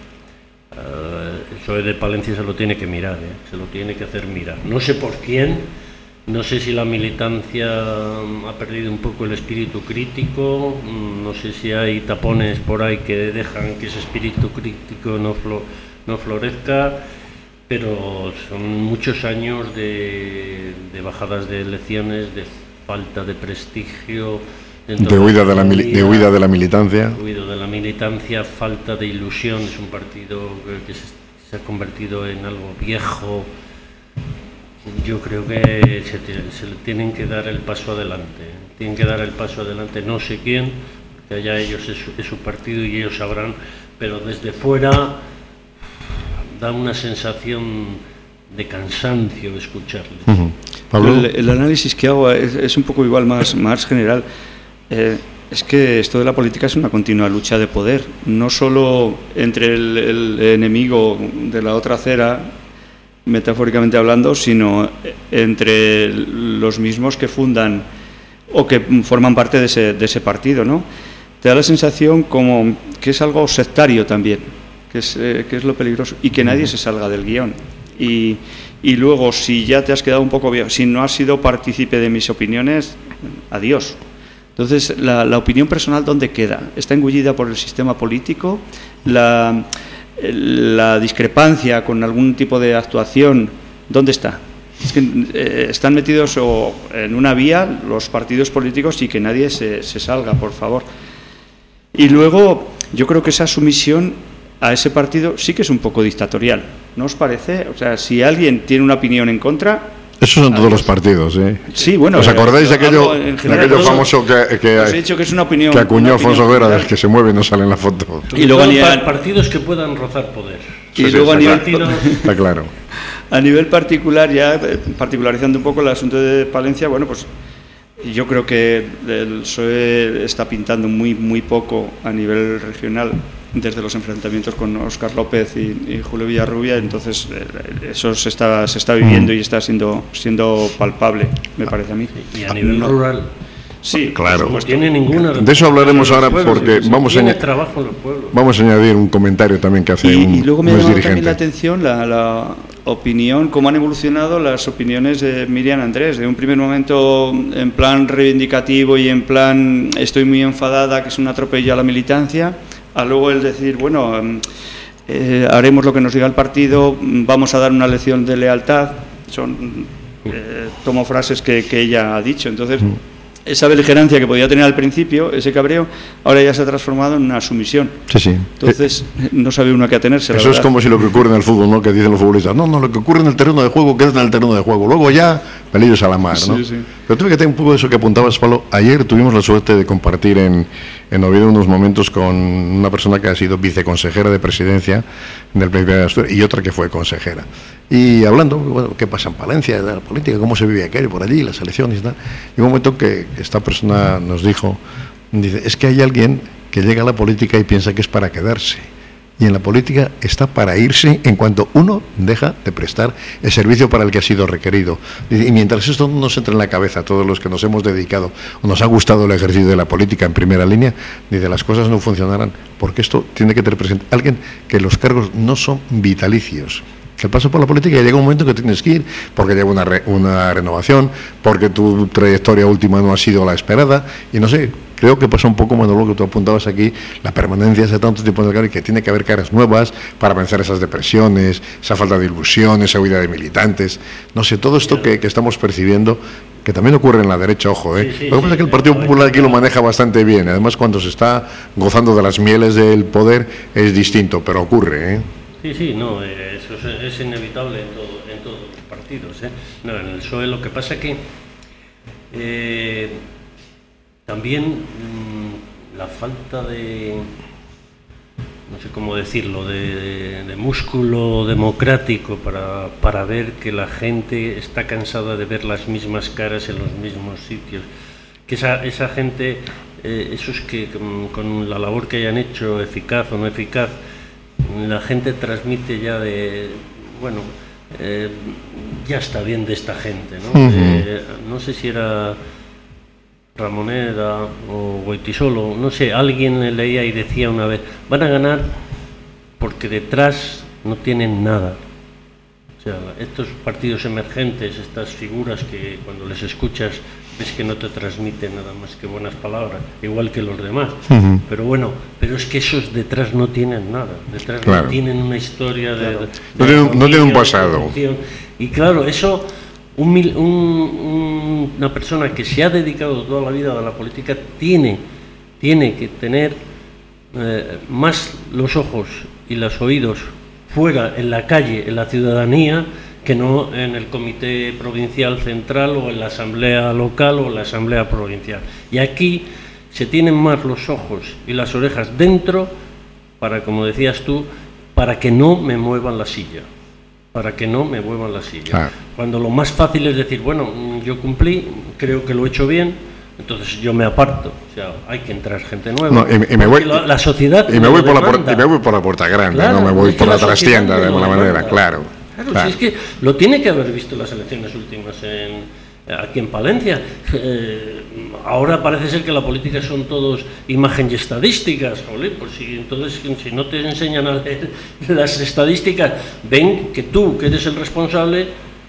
el PSOE de Palencia se lo tiene que mirar, se lo tiene que hacer mirar. No sé por quién, no sé si la militancia ha perdido un poco el espíritu crítico, no sé si hay tapones por ahí que dejan que ese espíritu crítico no florezca, pero son muchos años de bajadas de elecciones, de falta de prestigio, de huida de la militancia. Huida de la militancia, falta de ilusión. Es un partido que se ha convertido en algo viejo. Yo creo que se le tienen que dar el paso adelante. Tienen que dar el paso adelante, no sé quién, que allá ellos es su partido y ellos sabrán, pero desde fuera da una sensación de cansancio escucharles. Pablo, el análisis que hago es un poco igual, más general. Es que esto de la política es una continua lucha de poder, no solo entre el enemigo de la otra acera, metafóricamente hablando, sino entre los mismos que fundan o que forman parte de ese partido, ¿no? Te da la sensación como que es algo sectario también, que es lo peligroso, y que nadie se salga del guión. Y luego, si ya te has quedado un poco viejo, si no has sido partícipe de mis opiniones, adiós. Entonces, la opinión personal, ¿dónde queda? ¿Está engullida por el sistema político? La discrepancia con algún tipo de actuación, ¿dónde está? Es que están metidos en una vía los partidos políticos y que nadie se salga, por favor. Y luego, yo creo que esa sumisión a ese partido sí que es un poco dictatorial, ¿no os parece? O sea, si alguien tiene una opinión en contra... Eso son todos los partidos, ¿eh? Sí, bueno... ¿Os acordáis de aquello famoso que os he dicho que es una opinión... Que acuñó Alfonso Vera, del que se mueve y no sale en la foto? Y luego partidos que puedan rozar poder. Y luego está claro. A nivel particular, ya particularizando un poco el asunto de Palencia, bueno, pues yo creo que el PSOE está pintando muy poco a nivel regional desde los enfrentamientos con Óscar López y Julio Villarrubia, entonces eso se está viviendo y está siendo palpable, me parece a mí. Y a nivel rural. Sí, claro. No tiene ninguna. De eso hablaremos ahora porque vamos a añadir un comentario también que hace y luego me llama también la atención la opinión, cómo han evolucionado las opiniones de Miriam Andrés, de un primer momento en plan reivindicativo y en plan estoy muy enfadada, que es un atropello a la militancia, a luego el decir, bueno, haremos lo que nos diga el partido, vamos a dar una lección de lealtad, tomo frases que ella ha dicho, entonces esa beligerancia que podía tener al principio, ese cabreo, ahora ya se ha transformado en una sumisión. Sí. Entonces no sabe uno a qué atenerse. Eso es como si lo que ocurre en el fútbol, ¿no? Que dicen los futbolistas, no, lo que ocurre en el terreno de juego queda en el terreno de juego, luego ya pelillos a la mar, ¿no? Sí. Pero tuve que tener un poco de eso que apuntabas, Pablo. Ayer tuvimos la suerte de compartir en Oviedo unos momentos con una persona que ha sido viceconsejera de presidencia del Principado de Asturias y otra que fue consejera. Y hablando, bueno, qué pasa en Palencia, de la política, cómo se vive aquello por allí, las elecciones y tal. Y un momento que esta persona nos dice, es que hay alguien que llega a la política y piensa que es para quedarse. Y en la política está para irse en cuanto uno deja de prestar el servicio para el que ha sido requerido. Y mientras esto no nos entra en la cabeza a todos los que nos hemos dedicado o nos ha gustado el ejercicio de la política en primera línea, las cosas no funcionarán, porque esto tiene que tener presente alguien que los cargos no son vitalicios. El paso por la política llega un momento que tienes que ir porque llega una renovación, porque tu trayectoria última no ha sido la esperada, y no sé, creo que pasa un poco, Manolo, que tú apuntabas aquí, la permanencia de tanto tiempo en el cargo, y que tiene que haber caras nuevas para vencer esas depresiones, esa falta de ilusión, esa huida de militantes, no sé, todo esto que estamos percibiendo, que también ocurre en la derecha, ojo, ¿eh? Sí, lo que pasa es que el Partido Popular aquí lo maneja bastante bien, además cuando se está gozando de las mieles del poder es distinto, pero ocurre, ¿eh? Sí, no, eso es inevitable en todos los partidos, ¿eh? No, en el PSOE lo que pasa que también la falta de, no sé cómo decirlo, de músculo democrático para ver que la gente está cansada de ver las mismas caras en los mismos sitios, que esa gente, esos que con la labor que hayan hecho, eficaz o no eficaz, la gente transmite ya ya está bien de esta gente, ¿no? No sé si era Ramoneda o Goytisolo, no sé, alguien leía y decía una vez, van a ganar porque detrás no tienen nada. O sea, estos partidos emergentes, estas figuras que cuando les escuchas ves que no te transmiten nada más que buenas palabras, igual que los demás. Pero bueno, pero es que esos detrás no tienen nada, detrás no tienen una historia no tienen un pasado. Y claro, eso, una persona que se ha dedicado toda la vida a la política tiene que tener más los ojos y los oídos fuera, en la calle, en la ciudadanía, que no en el comité provincial central o en la asamblea local o en la asamblea provincial. Y aquí se tienen más los ojos y las orejas dentro para, como decías tú, para que no me muevan la silla. Para que no me muevan la silla. Claro. Cuando lo más fácil es decir, bueno, yo cumplí, creo que lo he hecho bien, entonces yo me aparto. O sea, hay que entrar gente nueva. No, y me voy, la sociedad y me voy por la puerta grande, claro, no me voy por la trastienda de alguna manera, claro. Si es que lo tiene que haber visto las elecciones últimas aquí en Palencia. Ahora parece ser que la política son todos imagen y estadísticas. Joder, pues entonces si no te enseñan a leer las estadísticas, ven que tú, que eres el responsable,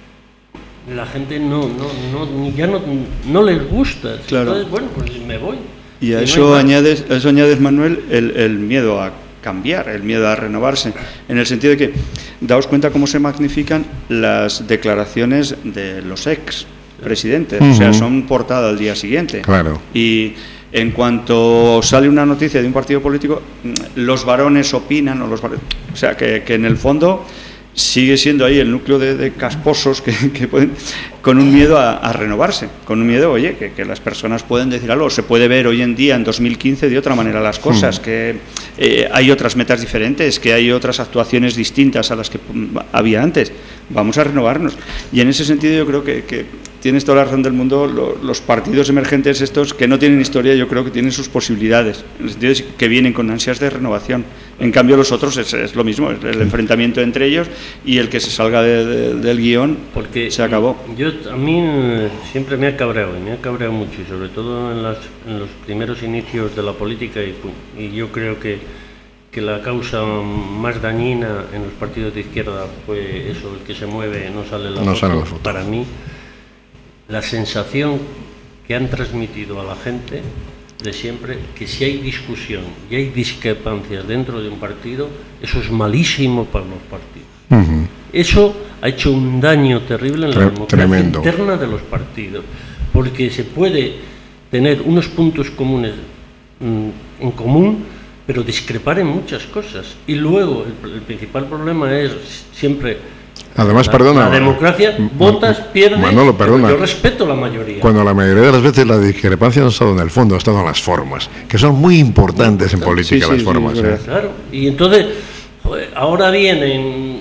la gente ya no les gusta. Claro. Entonces, bueno, pues me voy. Y a eso añades, Manuel, el miedo a cambiar, el miedo a renovarse, en el sentido de que daos cuenta cómo se magnifican las declaraciones de los ex presidentes, o sea, son portada al día siguiente. Claro. Y en cuanto sale una noticia de un partido político, los varones opinan, o sea, que en el fondo sigue siendo ahí el núcleo de casposos que pueden, con un miedo a renovarse, con un miedo, oye, que las personas pueden decir algo. Se puede ver hoy en día, en 2015, de otra manera las cosas, que hay otras metas diferentes, que hay otras actuaciones distintas a las que había antes. Vamos a renovarnos. Y en ese sentido yo creo que tienes toda la razón del mundo. Los partidos emergentes estos que no tienen historia, yo creo que tienen sus posibilidades, en el sentido de que vienen con ansias de renovación. En cambio los otros es lo mismo, es el enfrentamiento entre ellos, y el que se salga del guión, porque se acabó. A mí siempre me ha cabreado mucho, y sobre todo en los primeros inicios de la política, y yo creo que la causa más dañina en los partidos de izquierda fue eso, el que se mueve no sale la foto. Para mí, la sensación que han transmitido a la gente de siempre, que si hay discusión y hay discrepancias dentro de un partido, eso es malísimo para los partidos. Eso ha hecho un daño terrible en la democracia interna de los partidos, porque se puede tener unos puntos comunes en común, pero discrepar en muchas cosas. Y luego el principal problema es siempre, además, la democracia, votas, pierdes. Manolo, perdona. Yo respeto la mayoría. Cuando la mayoría de las veces la discrepancia no ha estado en el fondo, ha estado en las formas, que son muy importantes en política, las formas. Claro, y entonces, ahora vienen,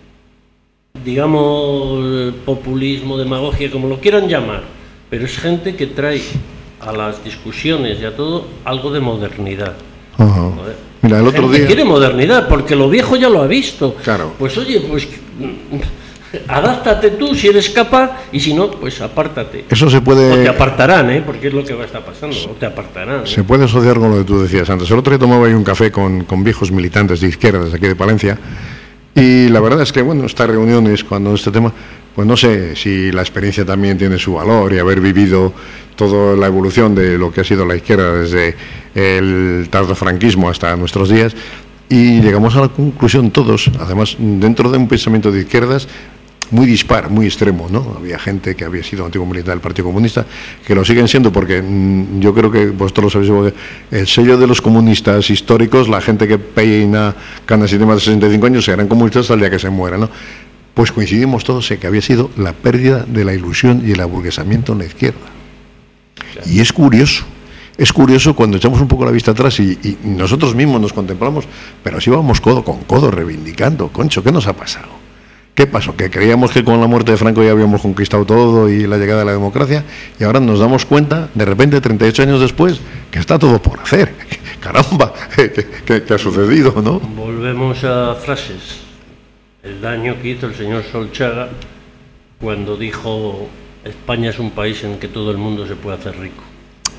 digamos, populismo, demagogia, como lo quieran llamar, pero es gente que trae a las discusiones y a todo algo de modernidad. Mira, el otro día quiere modernidad, porque lo viejo ya lo ha visto. Claro. Pues oye, pues adáptate tú si eres capaz, y si no, pues apártate. Eso se puede... O te apartarán, porque es lo que va a estar pasando, o te apartarán. Se puede asociar con lo que tú decías antes. El otro día tomaba ahí un café con viejos militantes de izquierdas aquí de Palencia, y la verdad es que, bueno, estas reuniones, cuando este tema, pues no sé si la experiencia también tiene su valor, y haber vivido toda la evolución de lo que ha sido la izquierda desde el tardofranquismo hasta nuestros días, y llegamos a la conclusión todos, además dentro de un pensamiento de izquierdas muy dispar, muy extremo, ¿no? Había gente que había sido antiguo militar del Partido Comunista, que lo siguen siendo, porque yo creo que vosotros lo sabéis, porque el sello de los comunistas históricos, la gente que peina canas y demás de 65 años, serán comunistas hasta el día que se muera, ¿no? Pues coincidimos todos en que había sido la pérdida de la ilusión y el aburguesamiento en la izquierda. Claro. Y es curioso cuando echamos un poco la vista atrás y nosotros mismos nos contemplamos, pero así vamos codo con codo reivindicando, concho, ¿qué nos ha pasado? ¿Qué pasó? Que creíamos que con la muerte de Franco ya habíamos conquistado todo y la llegada de la democracia, y ahora nos damos cuenta, de repente, 38 años después, que está todo por hacer. Caramba, ¿qué ha sucedido, no? Volvemos a frases. El daño que hizo el señor Solchaga cuando dijo: España es un país en que todo el mundo se puede hacer rico.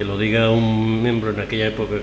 que lo diga un miembro en aquella época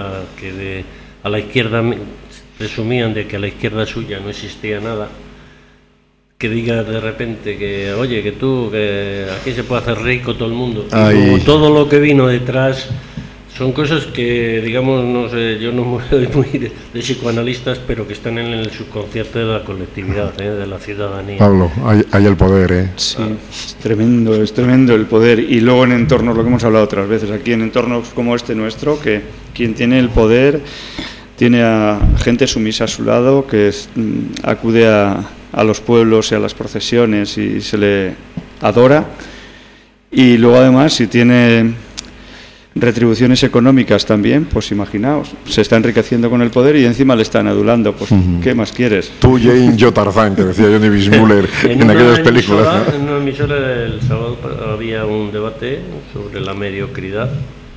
a la izquierda presumían de que a la izquierda suya no existía nada, que diga de repente que, oye, que aquí se puede hacer rico todo el mundo. Y todo lo que vino detrás son cosas que, digamos, no sé, yo no soy muy de psicoanalistas, pero que están en el subconsciente de la colectividad, de la ciudadanía. Pablo, hay el poder, Sí, es tremendo el poder. Y luego en entornos, lo que hemos hablado otras veces, aquí en entornos como este nuestro, que quien tiene el poder tiene a gente sumisa a su lado, que acude a los pueblos y a las procesiones y se le adora. Y luego además, si tiene retribuciones económicas también, pues imaginaos, se está enriqueciendo con el poder y encima le están adulando, pues ¿qué más quieres? Tú, Jane, yo Tarzán, que decía Johnny Weissmuller en aquellas películas. En una emisora el sábado había un debate sobre la mediocridad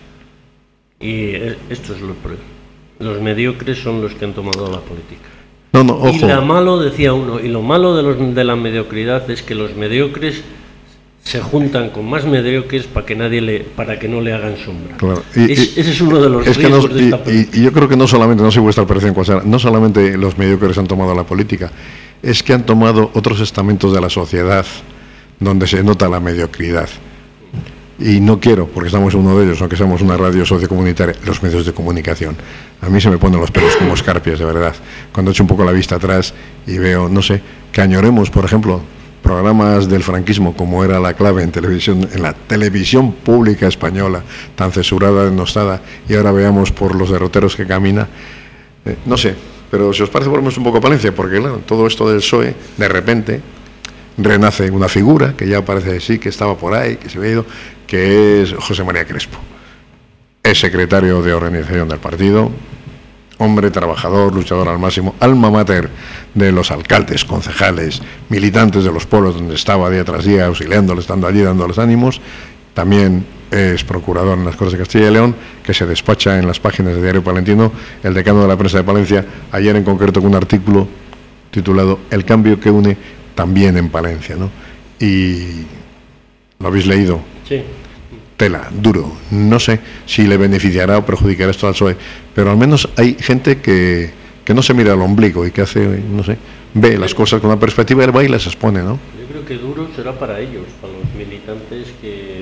y esto es lo peor. Los mediocres son los que han tomado la política. No, ojo. Y lo malo, decía uno, y lo malo de la mediocridad es que los mediocres se juntan con más mediocres para que no le hagan sombra. Claro. Ese es uno de los riesgos de esta política. Y yo creo que no solamente, no sé vuestra percepción cuál será, no solamente los mediocres han tomado la política, es que han tomado otros estamentos de la sociedad donde se nota la mediocridad. Y no quiero, porque estamos en uno de ellos, aunque seamos una radio sociocomunitaria, los medios de comunicación. A mí se me ponen los pelos como escarpias, de verdad. Cuando echo un poco la vista atrás y veo, no sé, que añoremos, por ejemplo, programas del franquismo, como era La Clave en televisión, en la televisión pública española, tan censurada, denostada, y ahora veamos por los derroteros que camina. No sé, pero si os parece, volvemos un poco a Palencia, porque claro, todo esto del PSOE, de repente, renace una figura que ya parece sí que estaba por ahí, que se había ido, que es José María Crespo. Es secretario de organización del partido, hombre trabajador, luchador al máximo, alma mater de los alcaldes, concejales, militantes de los pueblos donde estaba día tras día, auxiliándoles, estando allí, dándoles ánimos. También es procurador en las Cortes de Castilla y León, que se despacha en las páginas de Diario Palentino, el decano de la prensa de Palencia, ayer en concreto con un artículo titulado El cambio que une también en Palencia, ¿no? Y lo habéis leído. Sí. Tela, duro. No sé si le beneficiará o perjudicará esto al PSOE, pero al menos hay gente que no se mira al ombligo y que hace, no sé, ve las cosas con una perspectiva y va y las expone, ¿no? Yo creo que duro será para ellos, para los militantes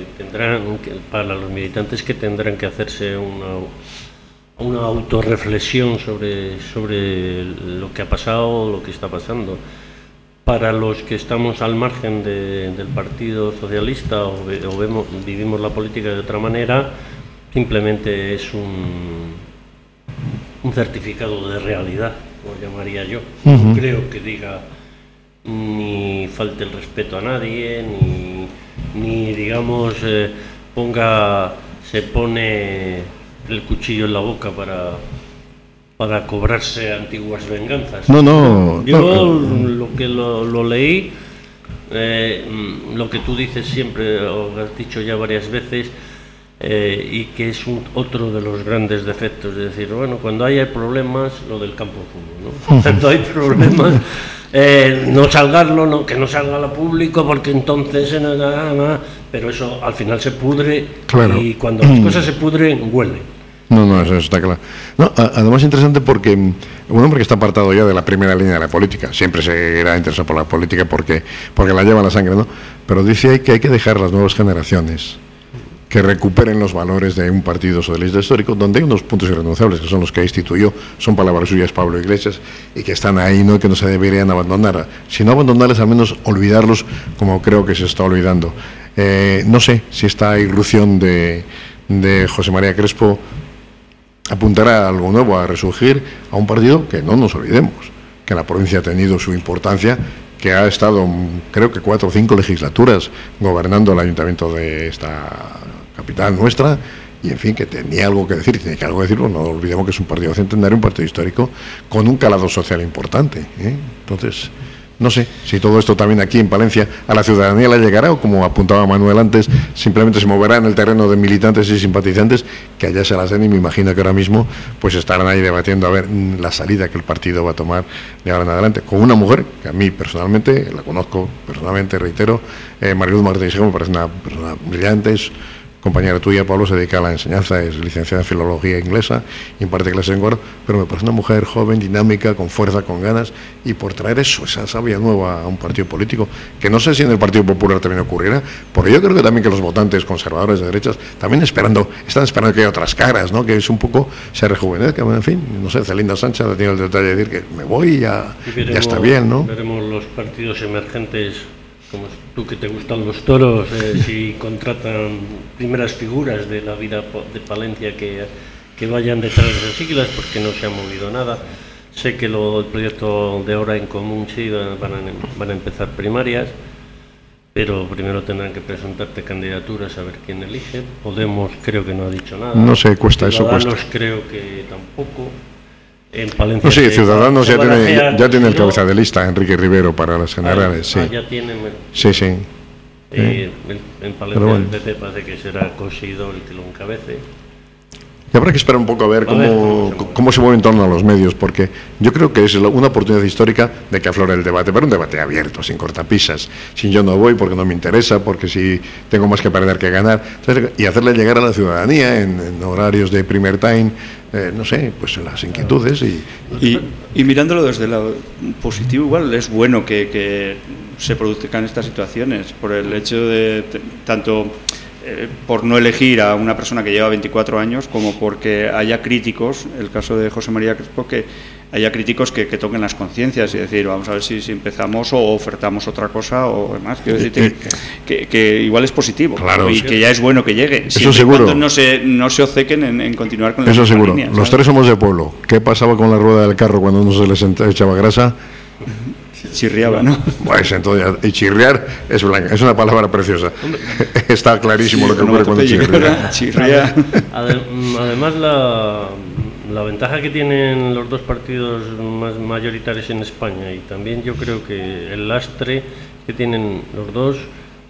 que tendrán que hacerse una autorreflexión sobre lo que ha pasado, lo que está pasando. Para los que estamos al margen del Partido Socialista o vivimos la política de otra manera, simplemente es un certificado de realidad, como llamaría yo. No creo que diga ni falte el respeto a nadie, ni digamos, se pone el cuchillo en la boca para cobrarse antiguas venganzas. No. Yo lo que lo leí, lo que tú dices siempre, o has dicho ya varias veces, y que es otro de los grandes defectos, es decir, bueno, cuando haya problemas, lo del campo de fútbol, ¿no? Cuando hay problemas, no salgarlo, que no salga a público, porque entonces pero eso al final se pudre, claro. Y cuando las cosas se pudren, huele. No, eso está claro. No, además interesante porque un hombre que está apartado ya de la primera línea de la política, siempre seguirá interesado por la política porque la lleva en la sangre, ¿no? Pero dice ahí que hay que dejar a las nuevas generaciones que recuperen los valores de un partido socialista histórico, donde hay unos puntos irrenunciables, que son los que instituyó, son palabras suyas Pablo Iglesias, y que están ahí, no que no se deberían abandonar, sino abandonarles, al menos olvidarlos, como creo que se está olvidando. No sé si esta irrupción de José María Crespo apuntará a algo nuevo, a resurgir a un partido que no nos olvidemos, que en la provincia ha tenido su importancia, que ha estado, creo que 4 o 5 legislaturas gobernando el ayuntamiento de esta capital nuestra, y en fin, que tenía algo que decir, y tiene que algo que decir, no olvidemos que es un partido centenario, un partido histórico, con un calado social importante, ¿eh? Entonces, no sé si todo esto también aquí en Palencia a la ciudadanía le llegará, o como apuntaba Manuel antes, simplemente se moverá en el terreno de militantes y simpatizantes, que allá se las den, y me imagino que ahora mismo pues estarán ahí debatiendo a ver la salida que el partido va a tomar de ahora en adelante, con una mujer que a mí personalmente, la conozco personalmente, reitero, Mariluz Martínez, me parece una persona brillante, es compañera tuya, Pablo, se dedica a la enseñanza, es licenciada en filología inglesa, imparte clases en Guardo, pero me parece una mujer joven, dinámica, con fuerza, con ganas, y por traer eso, esa savia nueva a un partido político, que no sé si en el Partido Popular también ocurrirá, porque yo creo que también que los votantes conservadores de derechas también están esperando que haya otras caras, ¿no? Que es un poco, se rejuvenezca, en fin, no sé, Celinda Sánchez ha tenido el detalle de decir que me voy y ya está bien, ¿no? Veremos los partidos emergentes, como tú que te gustan los toros, si contratan primeras figuras de la vida de Palencia que vayan detrás de esas siglas, porque no se ha movido nada. Sé que el proyecto de Ahora en Común sí van a empezar primarias, pero primero tendrán que presentarte candidaturas a ver quién elige. Podemos creo que no ha dicho nada. No sé, cuesta. Ciudadanos creo que tampoco. En Palencia. No, sí, Ciudadanos ya tiene el cabeza de lista, Enrique Rivero, para las generales. Sí. Ya tiene. Sí. En Palencia el PP parece que será Cosidó el que lo encabece. Y habrá que esperar un poco a ver cómo se mueve en torno a los medios, porque yo creo que es una oportunidad histórica de que aflore el debate, pero un debate abierto, sin cortapisas, sin yo no voy porque no me interesa, porque si tengo más que perder que ganar, y hacerle llegar a la ciudadanía en horarios de primer time, no sé, pues las inquietudes. Y mirándolo desde el lado positivo, igual es bueno que se produzcan estas situaciones, por el hecho de tanto por no elegir a una persona que lleva 24 años, como porque haya críticos, el caso de José María Crespo, que haya críticos que toquen las conciencias y decir, vamos a ver si empezamos o ofertamos otra cosa o demás. Quiero decir que igual es positivo, claro, y que ya es bueno que llegue. Eso seguro. Cuando no se obcequen en continuar con la Eso seguro. línea, los tres somos de pueblo. ¿Qué pasaba con la rueda del carro cuando no se les echaba grasa? Chirriaba, ¿no? Pues entonces, y chirriar es blanca, es una palabra preciosa. Está clarísimo lo que ocurre cuando chirria. Además, la ventaja que tienen los dos partidos más mayoritarios en España, y también yo creo que el lastre que tienen los dos,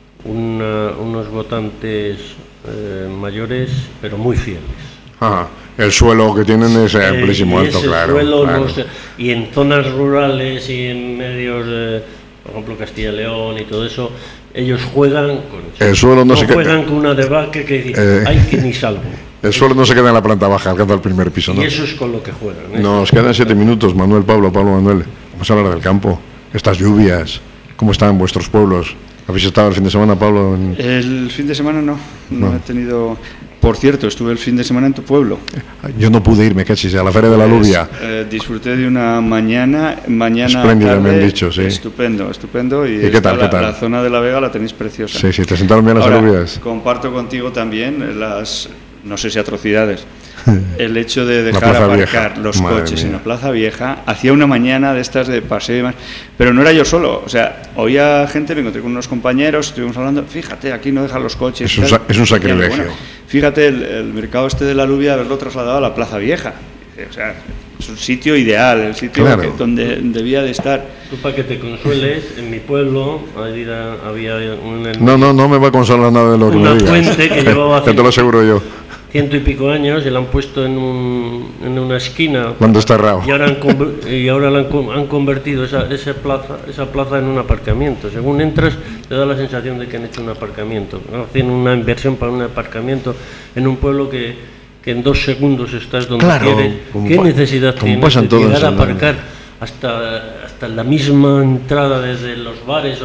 unos votantes mayores, pero muy fieles. El suelo que tienen es amplísimo, alto, claro. No sé, y en zonas rurales y en medios, por ejemplo, Castilla y León y todo eso, ellos juegan con el suelo, no juegan con una debacle que dice, hay que ni salvo. El suelo no se queda en la planta baja, alcanza el primer piso, ¿no? Y eso es con lo que juegan. Nos quedan 7 minutos, Pablo Manuel. Vamos a hablar del campo, estas lluvias, ¿cómo están vuestros pueblos? ¿Habéis estado el fin de semana, Pablo? El fin de semana no he tenido. Por cierto, estuve el fin de semana en tu pueblo. Yo no pude irme, cachis, a la Feria de la Alubia. Disfruté de una mañana espléndida, tarde, me han dicho, sí. Estupendo. ¿Y qué tal? La zona de la Vega la tenéis preciosa. Sí, te sentaron bien las alubias. Comparto contigo también no sé si atrocidades, el hecho de dejar aparcar los coches en la Plaza Vieja. Hacía una mañana de estas de paseo y demás, pero no era yo solo, o sea, oía gente, me encontré con unos compañeros, estuvimos hablando, fíjate, aquí no dejan los coches. Es un sacrilegio. Bueno, fíjate, el mercado de la Alubia, haberlo trasladado a la Plaza Vieja. O sea, es un sitio ideal, el sitio donde debía de estar. Tú, para que te consueles, en mi pueblo había No me va a consolar nada de lo que me digas. Una fuente que llevaba te lo aseguro yo. 100 y pico años y la han puesto en una esquina. Cuando está raro. Y ahora han convertido esa plaza en un aparcamiento. Según entras, te da la sensación de que han hecho un aparcamiento. Hacen una inversión para un aparcamiento en un pueblo que en 2 segundos estás donde quieres. ¿Qué necesidad tienes de llegar a aparcar hasta la misma entrada desde los bares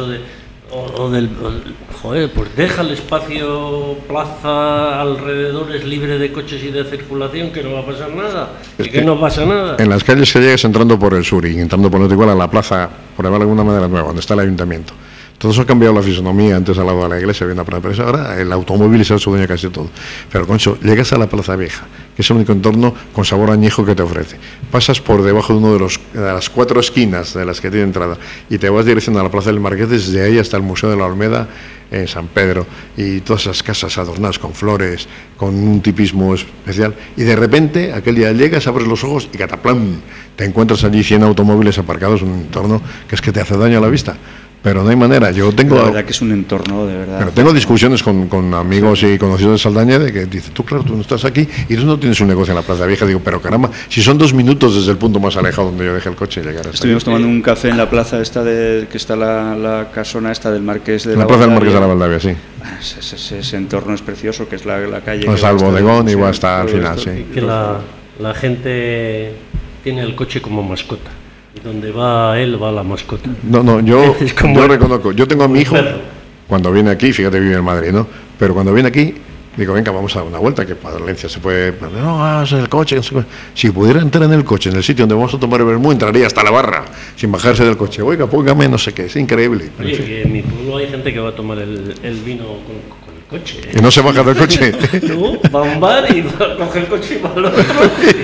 pues deja el espacio, plaza, alrededores libre de coches y de circulación, que no va a pasar nada. No pasa nada. En las calles que llegues entrando por el sur y entrando por el norte, igual a la plaza, por llamarlo de alguna manera nueva, donde está el ayuntamiento. Todo eso ha cambiado la fisonomía. Antes al lado de la iglesia había una plaza, pero ahora el automóvil es el su dueño casi todo. Pero Concho, llegas a la Plaza Vieja, que es el único entorno con sabor añejo que te ofrece. Pasas por debajo de uno de las 4 esquinas de las que tiene entrada y te vas dirección a la Plaza del Marqués, desde ahí hasta el Museo de la Olmeda en San Pedro, y todas esas casas adornadas con flores, con un tipismo especial, y de repente aquel día llegas, abres los ojos y cataplam, te encuentras allí 100 automóviles aparcados en un entorno que es que te hace daño a la vista. pero no hay manera. Yo tengo, la verdad que es un entorno, de verdad. Pero tengo discusiones con amigos y conocidos de Saldaña de que dice, tú claro, tú no estás aquí y tú no tienes un negocio en la Plaza Vieja. Digo, pero caramba, si son 2 minutos desde el punto más alejado donde yo dejé el coche llegar hasta Estuvimos tomando un café en la plaza esta que está la casona esta del Marqués de la Plaza del Marqués de la Valdavia, sí. Ese entorno es precioso, que es la calle. Hasta el bodegón y va hasta al final, sí. Y que la gente tiene el coche como mascota. Donde va él, va la mascota. No, yo reconozco. Yo tengo a mi hijo, cuando viene aquí, fíjate, vive en Madrid, ¿no? Pero cuando viene aquí, digo, venga, vamos a dar una vuelta, que para Valencia se puede... No, vas en el coche. Si pudiera entrar en el coche, en el sitio donde vamos a tomar el vermú, entraría hasta la barra, sin bajarse del coche. Oiga, póngame no sé qué, es increíble. Oye, que en mi pueblo hay gente que va a tomar el vino con el coche. ¿Y no se baja del coche? No, va a un bar y coge el coche y va al otro.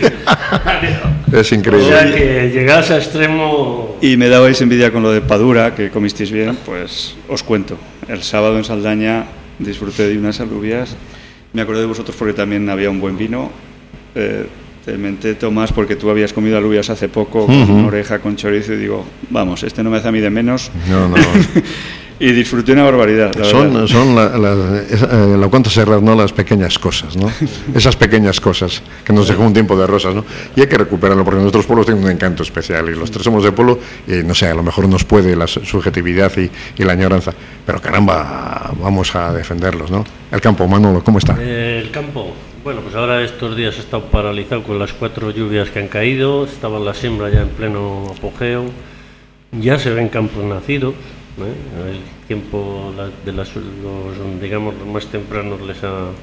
Es increíble. O sea, que llegas a extremo... Y me dabais envidia con lo de Padura, que comisteis bien, pues os cuento. El sábado en Saldaña disfruté de unas alubias. Me acordé de vosotros porque también había un buen vino. Te menté, Tomás, porque tú habías comido alubias hace poco con una oreja, con chorizo, y digo, vamos, este no me hace a mí de menos. No. Y disfruté una barbaridad. Son la cuanta serras, ¿no? Las pequeñas cosas, ¿no? Esas pequeñas cosas que nos dejó un tiempo de rosas, ¿no? Y hay que recuperarlo porque nuestros pueblos tienen un encanto especial y los tres somos de pueblo y no sé, a lo mejor nos puede la subjetividad y la añoranza, pero caramba, vamos a defenderlos, ¿no? El campo, Manolo, ¿cómo está? El campo, bueno, pues ahora estos días ha estado paralizado con las 4 lluvias que han caído, estaba la siembra ya en pleno apogeo, ya se ven campos nacidos. El tiempo los digamos los más tempranos les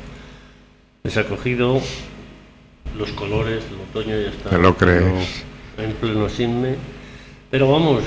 ha cogido los colores, el otoño ya está. ¿Te lo crees? En pleno cisne, pero vamos,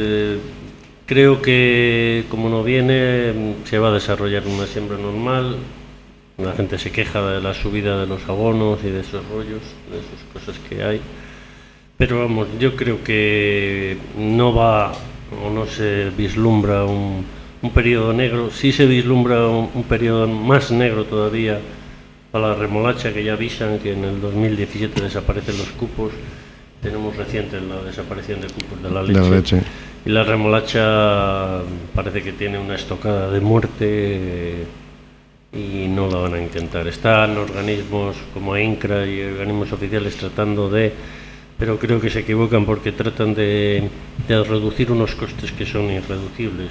creo que como no viene se va a desarrollar una siembra normal. La gente se queja de la subida de los abonos y de esos rollos, de esas cosas que hay, pero vamos, yo creo que no va o no se vislumbra un periodo negro. Sí se vislumbra un periodo más negro todavía para la remolacha, que ya avisan que en el 2017 desaparecen los cupos. Tenemos reciente la desaparición de cupos de la leche. Y la remolacha parece que tiene una estocada de muerte y no la van a intentar. Están organismos como INCRA y organismos oficiales tratando de... pero creo que se equivocan porque tratan de reducir unos costes que son irreducibles.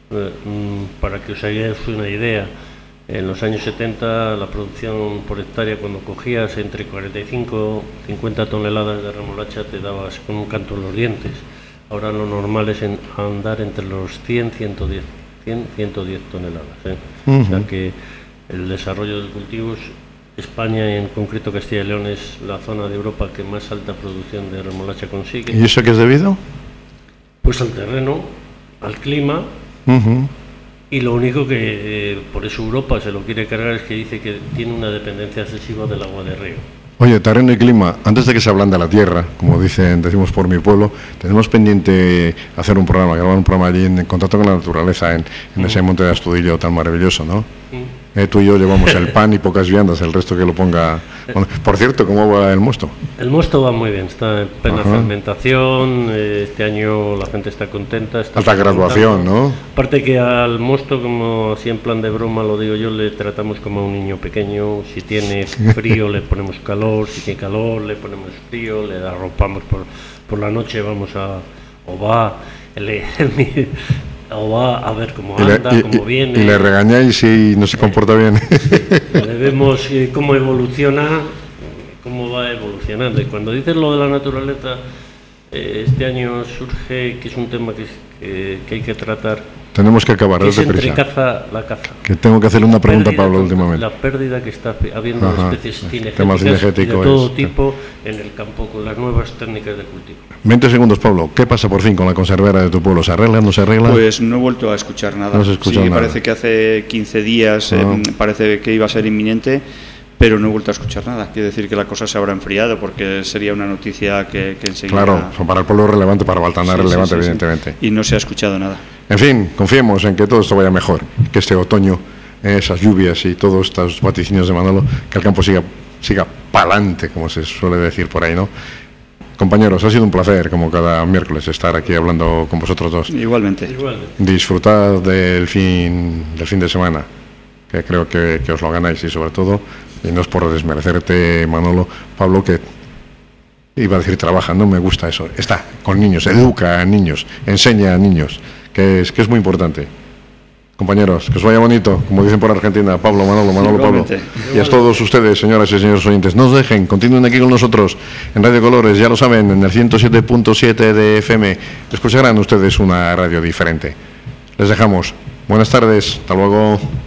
Para que os hagáis una idea, en los años 70 la producción por hectárea, cuando cogías entre 45 y 50 toneladas de remolacha, te dabas con un canto en los dientes. Ahora lo normal es andar entre los 100 110 toneladas. O sea que el desarrollo de cultivos, España y en concreto Castilla y León es la zona de Europa que más alta producción de remolacha consigue. ¿Y eso qué es debido? Pues al terreno, al clima, y lo único que por eso Europa se lo quiere cargar es que dice que tiene una dependencia excesiva del agua de río. Oye, terreno y clima, antes de que se ablande la tierra, como decimos por mi pueblo, tenemos pendiente hacer un programa, grabar un programa allí en contacto con la naturaleza, en ese monte de Astudillo tan maravilloso, ¿no? Tú y yo llevamos el pan y pocas viandas, el resto que lo ponga... Bueno, por cierto, ¿cómo va el mosto? El mosto va muy bien, está en plena fermentación, este año la gente está contenta. Alta graduación, ¿no? Aparte que al mosto, como así en plan de broma lo digo yo, le tratamos como a un niño pequeño. Si tiene frío le ponemos calor, si tiene calor le ponemos frío, le arropamos por la noche, vamos a... o va a ver cómo anda, cómo viene. Y le regañáis si no se comporta bien. Le vemos cómo evoluciona, cómo va evolucionando. Y cuando dices lo de la naturaleza, este año surge que es un tema que hay que tratar. Tenemos que acabar, es entre la caza. Que tengo que hacerle una pregunta a Pablo últimamente. La pérdida que está habiendo de especies cinegéticas de todo tipo en el campo con las nuevas técnicas de cultivo. 20 segundos, Pablo. ¿Qué pasa por fin con la conservera de tu pueblo? ¿Se arregla, no se arregla? Pues no he vuelto a escuchar nada. No se escucha nada. Parece que hace 15 días parece que iba a ser inminente, pero no he vuelto a escuchar nada. Quiere decir que la cosa se habrá enfriado, porque sería una noticia que enseguida... Claro, para el pueblo es relevante, para Baltanar es relevante, evidentemente. Y no se ha escuchado nada. En fin, confiemos en que todo esto vaya mejor, que este otoño, esas lluvias y todos estos vaticinios de Manolo, que el campo siga pa'lante, como se suele decir por ahí, ¿no? Compañeros, ha sido un placer, como cada miércoles, estar aquí hablando con vosotros dos. Igualmente. Disfrutad del fin de semana, que creo que os lo ganáis, y sobre todo, y no es por desmerecerte, Manolo, Pablo, que iba a decir trabaja, no me gusta eso, está con niños, educa a niños, enseña a niños, que es muy importante. Compañeros, que os vaya bonito, como dicen por Argentina, Pablo, Manolo, Pablo. Y a todos ustedes, señoras y señores oyentes, no os dejen, continúen aquí con nosotros en Radio Colores, ya lo saben, en el 107.7 de FM. Escucharán ustedes una radio diferente. Les dejamos. Buenas tardes, hasta luego.